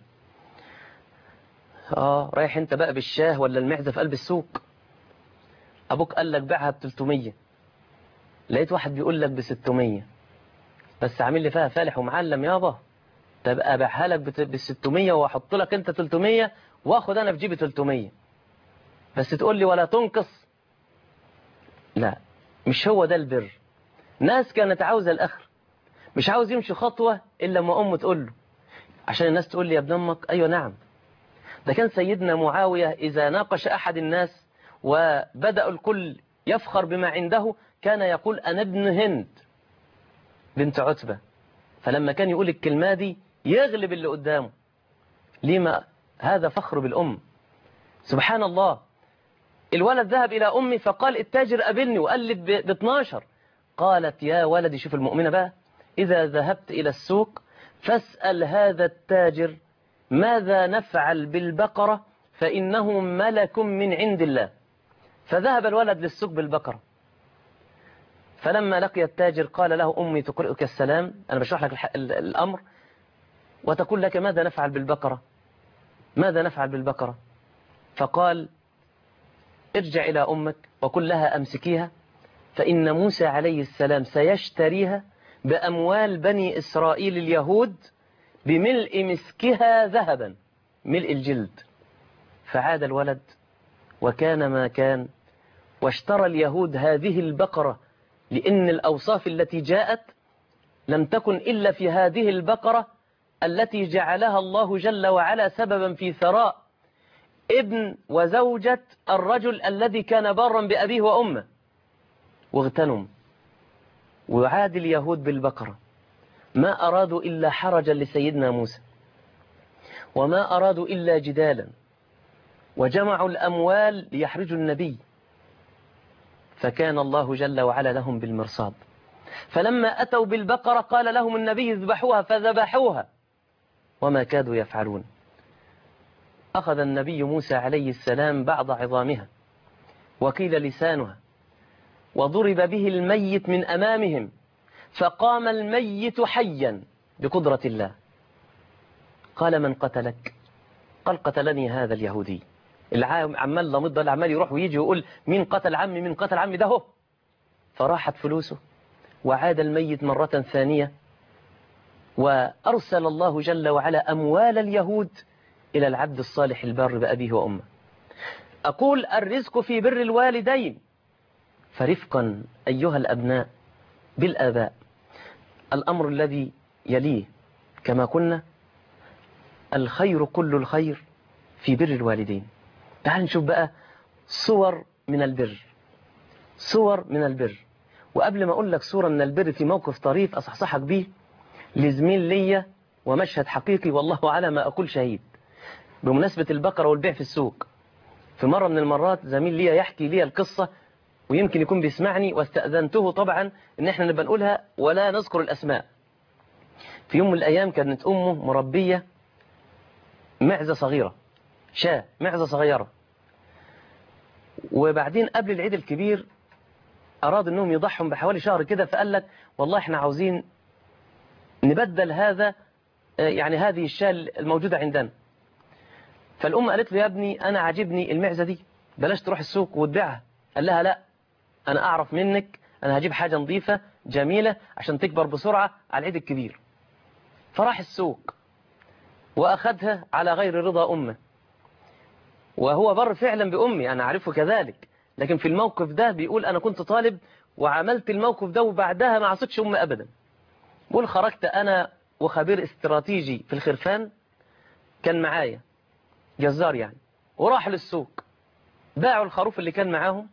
آه رايح أنت بقى بالشاه ولا المعزة في قلب السوق، أبوك قال لك بيعها ب ثلاثمية، لقيت واحد بيقول لك ب ستمية، بس عامل لي فيها فالح ومعلم يابا، تبقى ابيعها لك ب ستمية واحط لك انت ثلاثمية واخد انا في جيبي ثلاثمية، بس تقول لي ولا تنقص. لا، مش هو ده البر. ناس كانت عاوزه الاخر، مش عاوز يمشي خطوه الا لما امه تقول له، عشان الناس تقول لي يا ابن امك. ايوه نعم، ده كان سيدنا معاويه اذا ناقش احد الناس وبدأ الكل يفخر بما عنده كان يقول انا ابن هند بنت عتبة. فلما كان يقول الكلمة دي يغلب اللي قدامه. لما؟ هذا فخر بالأم. سبحان الله. الولد ذهب إلى أمي فقال التاجر قابلني وقال لي ب اثناشر. قالت يا ولدي، شوف المؤمنة بقى، إذا ذهبت إلى السوق فاسأل هذا التاجر ماذا نفعل بالبقرة فإنه ملك من عند الله. فذهب الولد للسوق بالبقرة، فلما لقي التاجر قال له أمي تقرئك السلام، أنا بشرح لك الأمر، وتقول لك ماذا نفعل بالبقرة، ماذا نفعل بالبقرة؟ فقال ارجع إلى أمك وقل لها أمسكيها، فإن موسى عليه السلام سيشتريها بأموال بني إسرائيل اليهود بملء مسكها ذهبا، ملء الجلد. فعاد الولد وكان ما كان، واشترى اليهود هذه البقرة، لأن الأوصاف التي جاءت لم تكن إلا في هذه البقرة التي جعلها الله جل وعلا سببا في ثراء ابن وزوجة الرجل الذي كان بارا بأبيه وأمه، واغتنم. وعاد اليهود بالبقرة، ما أرادوا إلا حرجا لسيدنا موسى، وما أرادوا إلا جدالا، وجمعوا الأموال ليحرجوا النبي، فكان الله جل وعلا لهم بالمرصاد. فلما أتوا بالبقرة قال لهم النبي اذبحوها، فذبحوها وما كادوا يفعلون. أخذ النبي موسى عليه السلام بعض عظامها وكيل لسانها، وضرب به الميت من أمامهم، فقام الميت حيا بقدرة الله. قال من قتلك؟ قال قتلني هذا اليهودي. العمال لمضة العمال يروح ويجي ويقول مين قتل عمي، مين قتل عمي، ده هو. فراحت فلوسه وعاد الميت مرة ثانية، وأرسل الله جل وعلا أموال اليهود إلى العبد الصالح البار بأبيه وأمه. أقول الرزق في بر الوالدين، فرفقا أيها الأبناء بالآباء. الأمر الذي يليه كما قلنا الخير كل الخير في بر الوالدين. تعال نشوف بقى صور من البر، صور من البر. وقبل ما أقول لك صورة من البر في موقف طريف أصحصحك به لزميل ليا ومشهد حقيقي، والله على ما أقول شهيد، بمناسبة البقرة والبيع في السوق. في مرة من المرات زميل ليا يحكي لي القصة، ويمكن يكون بيسمعني، واستأذنته طبعا إن احنا نبقى نقولها ولا نذكر الأسماء. في يوم من الأيام كانت أمه مربية معزة صغيرة، شاة معزة صغيرة، وبعدين قبل العيد الكبير أراد أنهم يضحهم بحوالي شهر كده، فقال لك والله احنا عاوزين نبدل هذا يعني هذه الشاة الموجودة عندنا. فالأم قالت له يا ابني أنا عاجبني المعزة دي، بلاش تروح السوق وتبيعها. قال لها لا، أنا أعرف منك، أنا هجيب حاجة نظيفة جميلة عشان تكبر بسرعة على العيد الكبير. فراح السوق وأخذها على غير رضا أمه، وهو بر فعلا بأمي، أنا أعرفه كذلك، لكن في الموقف ده بيقول أنا كنت طالب وعملت الموقف ده وبعدها ما عصيتش أمي أبدا. بقول خرجت أنا وخبير استراتيجي في الخرفان كان معايا جزار يعني، وراح للسوق باعوا الخروف اللي كان معاهم،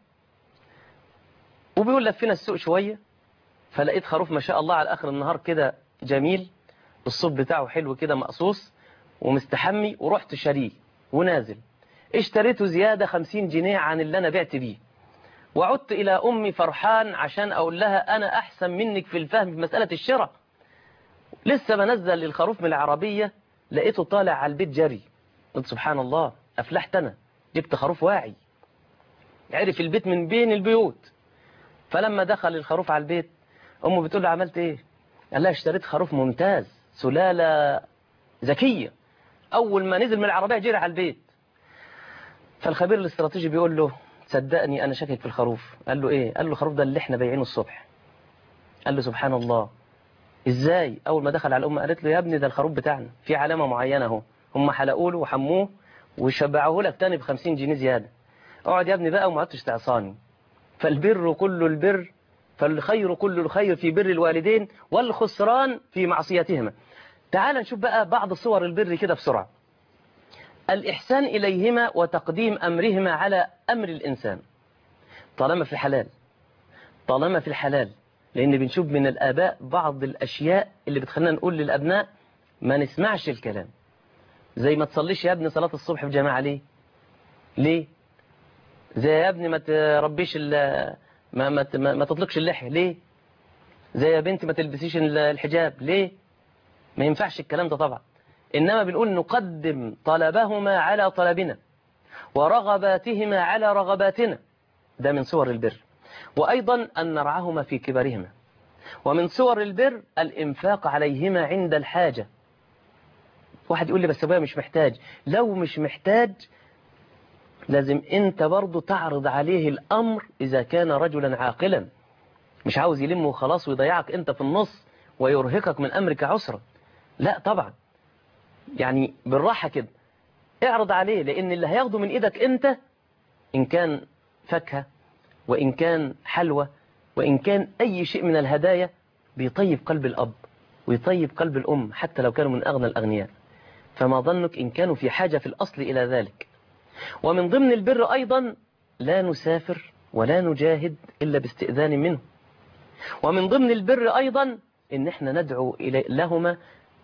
وبيقول لفينا السوق شوية فلقيت خروف ما شاء الله على آخر النهار كده جميل، الصوت بتاعه حلو كده مقصوص ومستحمي، ورحت شاريه ونازل اشتريته زيادة خمسين جنيه عن اللي أنا بعت بيه، وعدت إلى أمي فرحان عشان أقول لها أنا أحسن منك في الفهم في مسألة الشراء. لسه بنزل الخروف من العربية لقيته طالع على البيت جري، قلت سبحان الله أفلحت أنا، جبت خروف واعي عرف البيت من بين البيوت. فلما دخل الخروف على البيت أمه بتقول له عملت إيه؟ قال لها اشتريت خروف ممتاز سلالة ذكية، أول ما نزل من العربية جري على البيت. فالخبير الاستراتيجي بيقول له صدقني أنا شاكك في الخروف. قال له إيه؟ قال له الخروف ده اللي احنا بايعينه الصبح. قال له سبحان الله إزاي؟ أول ما دخل على الأم قالت له يا ابني ده الخروف بتاعنا في علامة معينة اهو، هم حلقوا له وحموه وشبعوه لك تاني بخمسين جنيه زيادة، اقعد يا ابني بقى وما عدتش تعصاني. فالبر كل البر، فالخير كل الخير في بر الوالدين والخسران في معصيتهما. تعال نشوف بقى بعض صور البر كده بسرعة. الإحسان إليهما وتقديم أمرهما على أمر الإنسان طالما في الحلال، طالما في الحلال، لأن بنشوف من الآباء بعض الأشياء اللي بتخلينا نقول للأبناء ما نسمعش الكلام، زي ما تصليش يا ابني صلاة الصبح في جماعة. ليه؟ ليه؟ زي يا ابني ما تربيش ما ما ما تطلقش اللحية. ليه؟ زي يا بنتي ما تلبسيش الحجاب. ليه؟ ما ينفعش الكلام ده طبعا، إنما بنقول نقدم طلبهما على طلبنا ورغباتهما على رغباتنا، ده من صور البر. وأيضا أن نرعاهما في كبرهما، ومن صور البر الإنفاق عليهما عند الحاجة. واحد يقول لي بس أبويا مش محتاج، لو مش محتاج لازم أنت برضو تعرض عليه الأمر إذا كان رجلا عاقلا، مش عاوز يلم وخلاص ويضيعك أنت في النص ويرهقك من أمرك عسرا. لا طبعا، يعني بالراحة كده اعرض عليه، لأن اللي هياخده من إيدك أنت إن كان فاكهة وإن كان حلوى وإن كان أي شيء من الهدايا بيطيب قلب الأب ويطيب قلب الأم حتى لو كانوا من أغنى الأغنياء، فما ظنك إن كانوا في حاجة في الأصل إلى ذلك. ومن ضمن البر أيضا لا نسافر ولا نجاهد إلا باستئذان منه. ومن ضمن البر أيضا إن احنا ندعو إلي لهما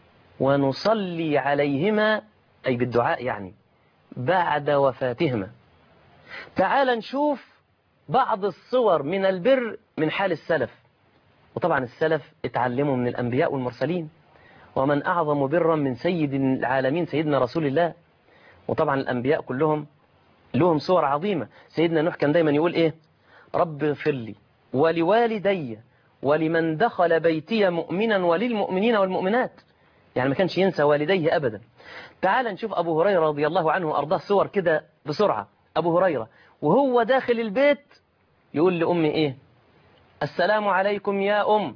ونصلي عليهما، أي بالدعاء يعني، بعد وفاتهما. تعال نشوف بعض الصور من البر من حال السلف. وطبعا السلف اتعلموا من الأنبياء والمرسلين، ومن أعظم برا من سيد العالمين سيدنا رسول الله. وطبعا الأنبياء كلهم لهم صور عظيمة. سيدنا نوح كان دايما يقول إيه؟ رب اغفر لي ولوالدي ولمن دخل بيتي مؤمنا وللمؤمنين والمؤمنات، يعني ما كانش ينسى والديه أبدا. تعال نشوف أبو هريرة رضي الله عنه وأرضاه صور كده بسرعة. أبو هريرة وهو داخل البيت يقول لأمي إيه؟ السلام عليكم يا أم،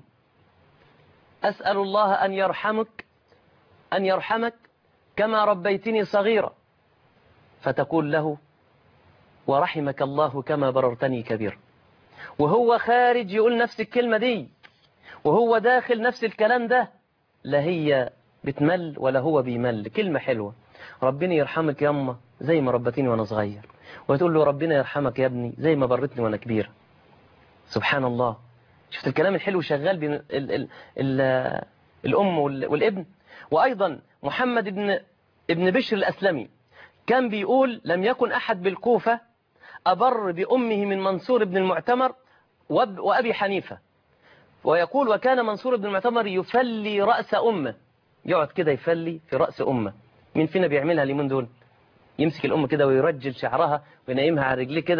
أسأل الله أن يرحمك أن يرحمك كما ربيتني صغيرة. فتقول له ورحمك الله كما بررتني كبير. وهو خارج يقول نفس الكلمة دي، وهو داخل نفس الكلام ده، لا هي بتمل ولا هو بيمل. كلمة حلوة، ربنا يرحمك يا أمه زي ما ربتني وأنا صغير، وتقول له ربنا يرحمك يا ابني زي ما برتني وأنا كبير. سبحان الله، شفت الكلام الحلو شغال بين ال ال ال الأم والابن. وأيضا محمد ابن ابن بشر الأسلمي كان بيقول لم يكن أحد بالكوفة أبر بأمه من منصور بن المعتمر وأبي حنيفة. ويقول وكان منصور بن المعتمر يفلي رأس أمه، يقعد كده يفلي في رأس أمه. مين فينا بيعملها اليومين دول؟ يمسك الأم كده ويرجل شعرها وينيمها على رجليه كده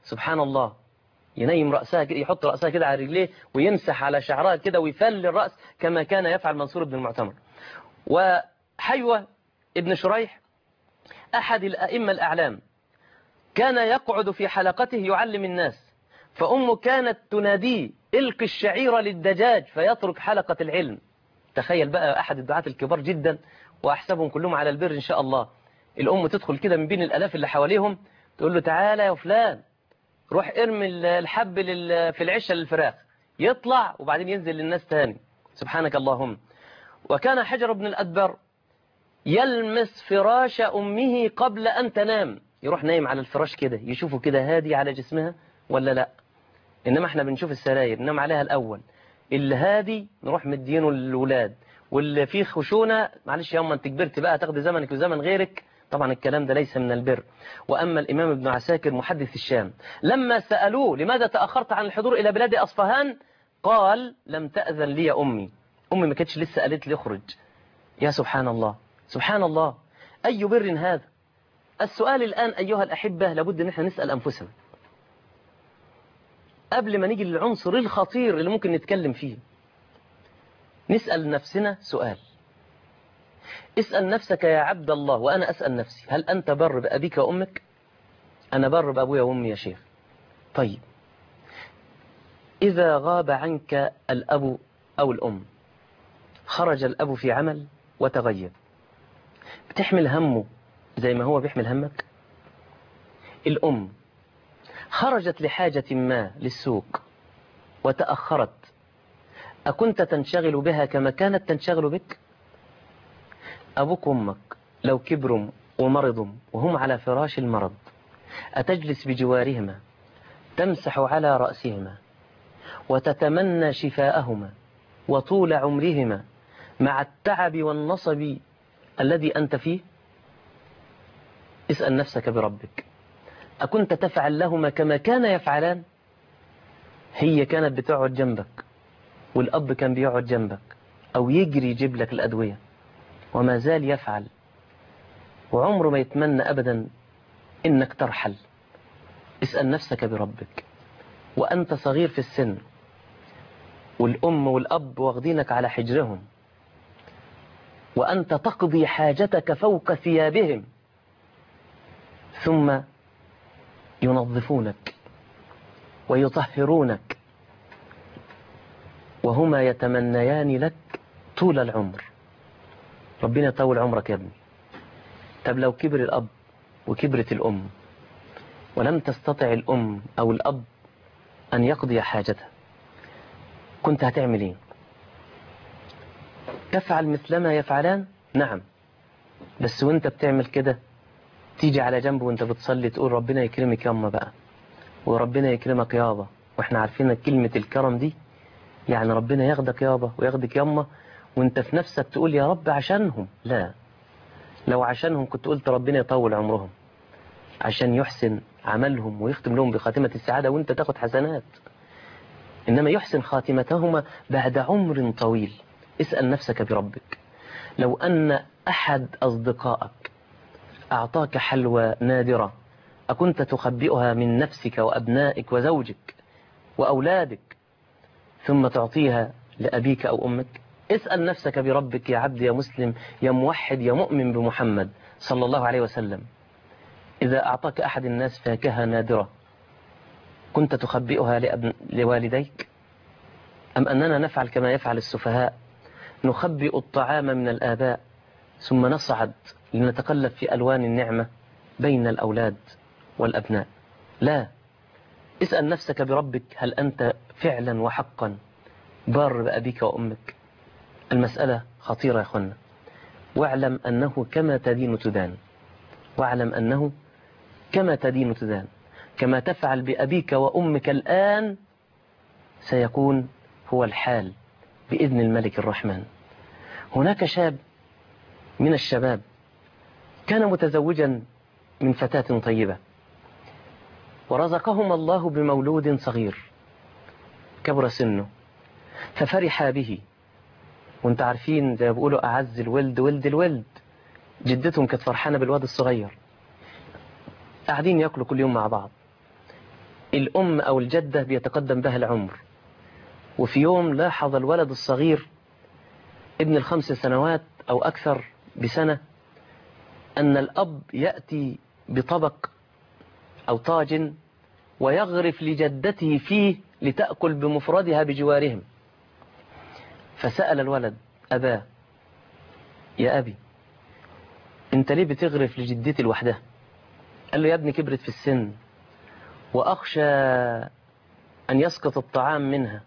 سبحان الله، ينيم رأسها كده، يحط رأسها كده على رجليه ويمسح على شعرها كده ويفل الرأس كما كان يفعل منصور بن المعتمر. وحيوة ابن شريح أحد الأئمة الأعلام كان يقعد في حلقته يعلم الناس، فأمه كانت تناديه الق الشعير للدجاج فيترك حلقة العلم. تخيل بقى أحد الدعاة الكبار جدا وأحسبهم كلهم على البر إن شاء الله، الأم تدخل كده من بين الألاف اللي حواليهم تقول له تعالى يا فلان روح ارمي الحب في العشة للفراخ، يطلع وبعدين ينزل للناس تاني. سبحانك اللهم. وكان حجر بن الأدبر يلمس فراش أمه قبل أن تنام، يروح نايم على الفراش كده يشوفه كده هادي على جسمها ولا لا. إنما احنا بنشوف السراير ننام عليها الأول، الهادي نروح مدينه للولاد، واللي فيه خشونة معلش يا أما أنت كبرت بقى تاخدي زمنك وزمن غيرك. طبعا الكلام ده ليس من البر. وأما الإمام ابن عساكر محدث الشام لما سألوه لماذا تأخرت عن الحضور إلى بلاد أصفهان قال لم تأذن لي أمي، أمي ما كانتش لسه قالت لي اخرج. يا سبحان الله سبحان الله، أي بر هذا. السؤال الآن أيها الأحبة لابد أن احنا نسأل أنفسنا قبل ما نيجي للعنصر الخطير اللي ممكن نتكلم فيه. نسأل نفسنا سؤال، اسأل نفسك يا عبد الله وأنا أسأل نفسي، هل أنت بر بأبيك وأمك؟ أنا بر بأبويا وأمي يا شيخ. طيب إذا غاب عنك الأب أو الأم، خرج الأب في عمل وتغيب، بتحمل همه زي ما هو بيحمل همك؟ الأم خرجت لحاجة ما للسوق وتأخرت، أكنت تنشغل بها كما كانت تنشغل بك؟ أبوك وأمك لو كبروا ومرضوا وهم على فراش المرض، أتجلس بجوارهما تمسح على رأسهما وتتمنى شفاءهما وطول عمرهما مع التعب والنصب الذي أنت فيه؟ اسأل نفسك بربك، أكنت تفعل لهما كما كان يفعلان؟ هي كانت بتقعد جنبك والأب كان بيقعد جنبك أو يجري يجيب لك الأدوية وما زال يفعل، وعمره ما يتمنى أبدا إنك ترحل. اسأل نفسك بربك وأنت صغير في السن والأم والأب واخدينك على حجرهم وأنت تقضي حاجتك فوق ثيابهم، ثم ينظفونك ويطهرونك وهما يتمنيان لك طول العمر. ربنا يطول عمرك يا ابني. طب لو كبر الأب وكبرت الأم ولم تستطع الأم أو الأب أن يقضي حاجتها، كنت هتعمل ايه؟ تفعل مثلما يفعلان؟ نعم، بس وانت بتعمل كده تيجي على جنب وانت بتصلي تقول ربنا يكرمك ياما بقى وربنا يكرمك يابا، واحنا عارفين كلمة الكرم دي يعني ربنا ياخدك يابا وياخدك ياما، وانت في نفسك تقول يا رب عشانهم. لا، لو عشانهم كنت قلت ربنا يطول عمرهم عشان يحسن عملهم ويختم لهم بخاتمة السعادة وانت تاخد حسنات، إنما يحسن خاتمتهما بعد عمر طويل. اسأل نفسك بربك، لو أن أحد أصدقائك أعطاك حلوى نادرة أكنت تخبئها من نفسك وأبنائك وزوجك وأولادك ثم تعطيها لأبيك أو أمك؟ اسأل نفسك بربك يا عبد يا مسلم يا موحد يا مؤمن بمحمد صلى الله عليه وسلم، إذا أعطاك أحد الناس فاكهة نادرة كنت تخبئها لأبن... لوالديك؟ أم أننا نفعل كما يفعل السفهاء، نخبئ الطعام من الآباء ثم نصعد لنتقلب في ألوان النعمة بين الأولاد والأبناء؟ لا، اسأل نفسك بربك، هل أنت فعلا وحقا بار بأبيك وأمك؟ المسألة خطيرة يا أخوانا، واعلم أنه كما تدين تدان، واعلم أنه كما تدين تدان، كما تفعل بأبيك وأمك الآن سيكون هو الحال بإذن الملك الرحمن. هناك شاب من الشباب كان متزوجا من فتاة طيبة ورزقهما الله بمولود صغير كبر سنه ففرح به، وانت عارفين زي ما بيقولوا أعز الولد ولد الولد، جدتهم كانت فرحانة بالواد الصغير، قاعدين يأكلوا كل يوم مع بعض. الأم أو الجدة بيتقدم بها العمر، وفي يوم لاحظ الولد الصغير ابن الخمس سنوات أو أكثر بسنة أن الأب يأتي بطبق أو طاج ويغرف لجدته فيه لتأكل بمفردها بجوارهم. فسأل الولد أباه: يا أبي، أنت ليه بتغرف لجدتي لوحدها؟ قال له: يا ابني كبرت في السن وأخشى أن يسقط الطعام منها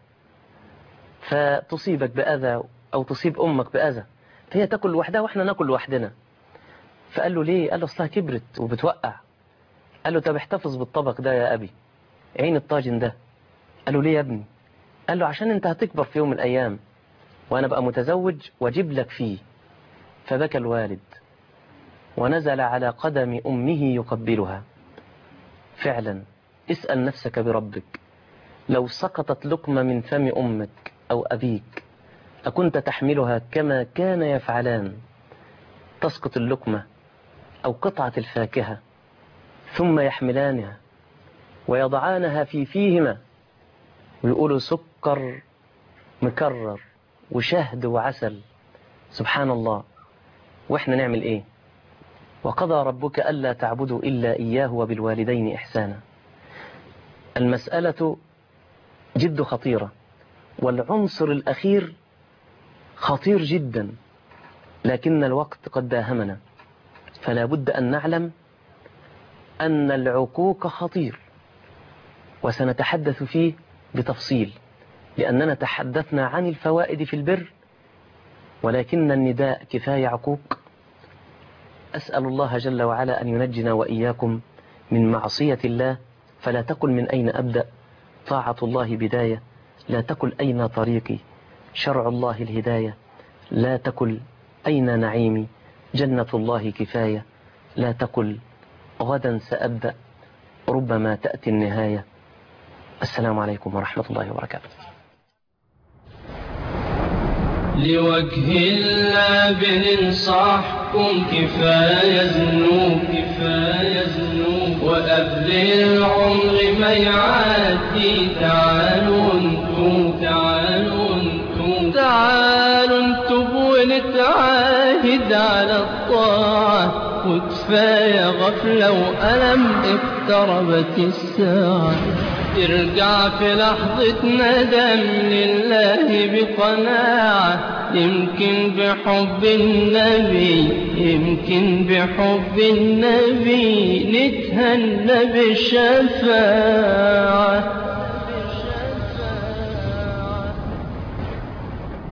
فتصيبك بأذى أو تصيب أمك بأذى، فهي تأكل لوحدها وإحنا نأكل لوحدنا. فقال له: ليه؟ قال له: أصلها كبرت وبتوقع. قال له: طب احتفظ بالطبق ده يا أبي، عين الطاجن ده. قال له: ليه يا ابني؟ قال له: عشان أنت هتكبر في يوم من الأيام وأنا بقى متزوج واجيب لك فيه. فبكى الوالد ونزل على قدم أمه يقبلها. فعلا اسأل نفسك بربك، لو سقطت لقمة من فم أمك أو أبيك أكنت تحملها كما كان يفعلان؟ تسقط اللقمة أو قطعة الفاكهة ثم يحملانها ويضعانها في فيهما ويقولوا سكر مكرر وشهد وعسل. سبحان الله. وإحنا نعمل إيه؟ وقضى ربك ألا تعبدوا إلا إياه وبالوالدين إحسانا. المسألة جد خطيرة، والعنصر الأخير خطير جدا، لكن الوقت قد داهمنا، فلا بد أن نعلم أن العقوق خطير، وسنتحدث فيه بتفصيل، لأننا تحدثنا عن الفوائد في البر، ولكن النداء كفاية عقوق. أسأل الله جل وعلا أن ينجنا وإياكم من معصية الله. فلا تقل من أين أبدأ، طاعة الله بداية. لا تقل أين طريقي، شرع الله الهداية. لا تقل أين نعيمي، جنة الله كفاية. لا تقل غدا سأبدأ، ربما تأتي النهاية. السلام عليكم ورحمة الله وبركاته. لوجه الله بننصحكم كفاية ذنوب، كفاية ذنوب، وقبل العمر ما يعدي تعالوا انتم، تعالوا انتم، تعالوا انتم ونتعاهد على الطاعة. وكفاية غفلة وألم، اقتربت الساعة. ارجع في لحظة ندم لله بقناعة، يمكن بحب النبي، يمكن بحب النبي نتهنى بالشفاعة.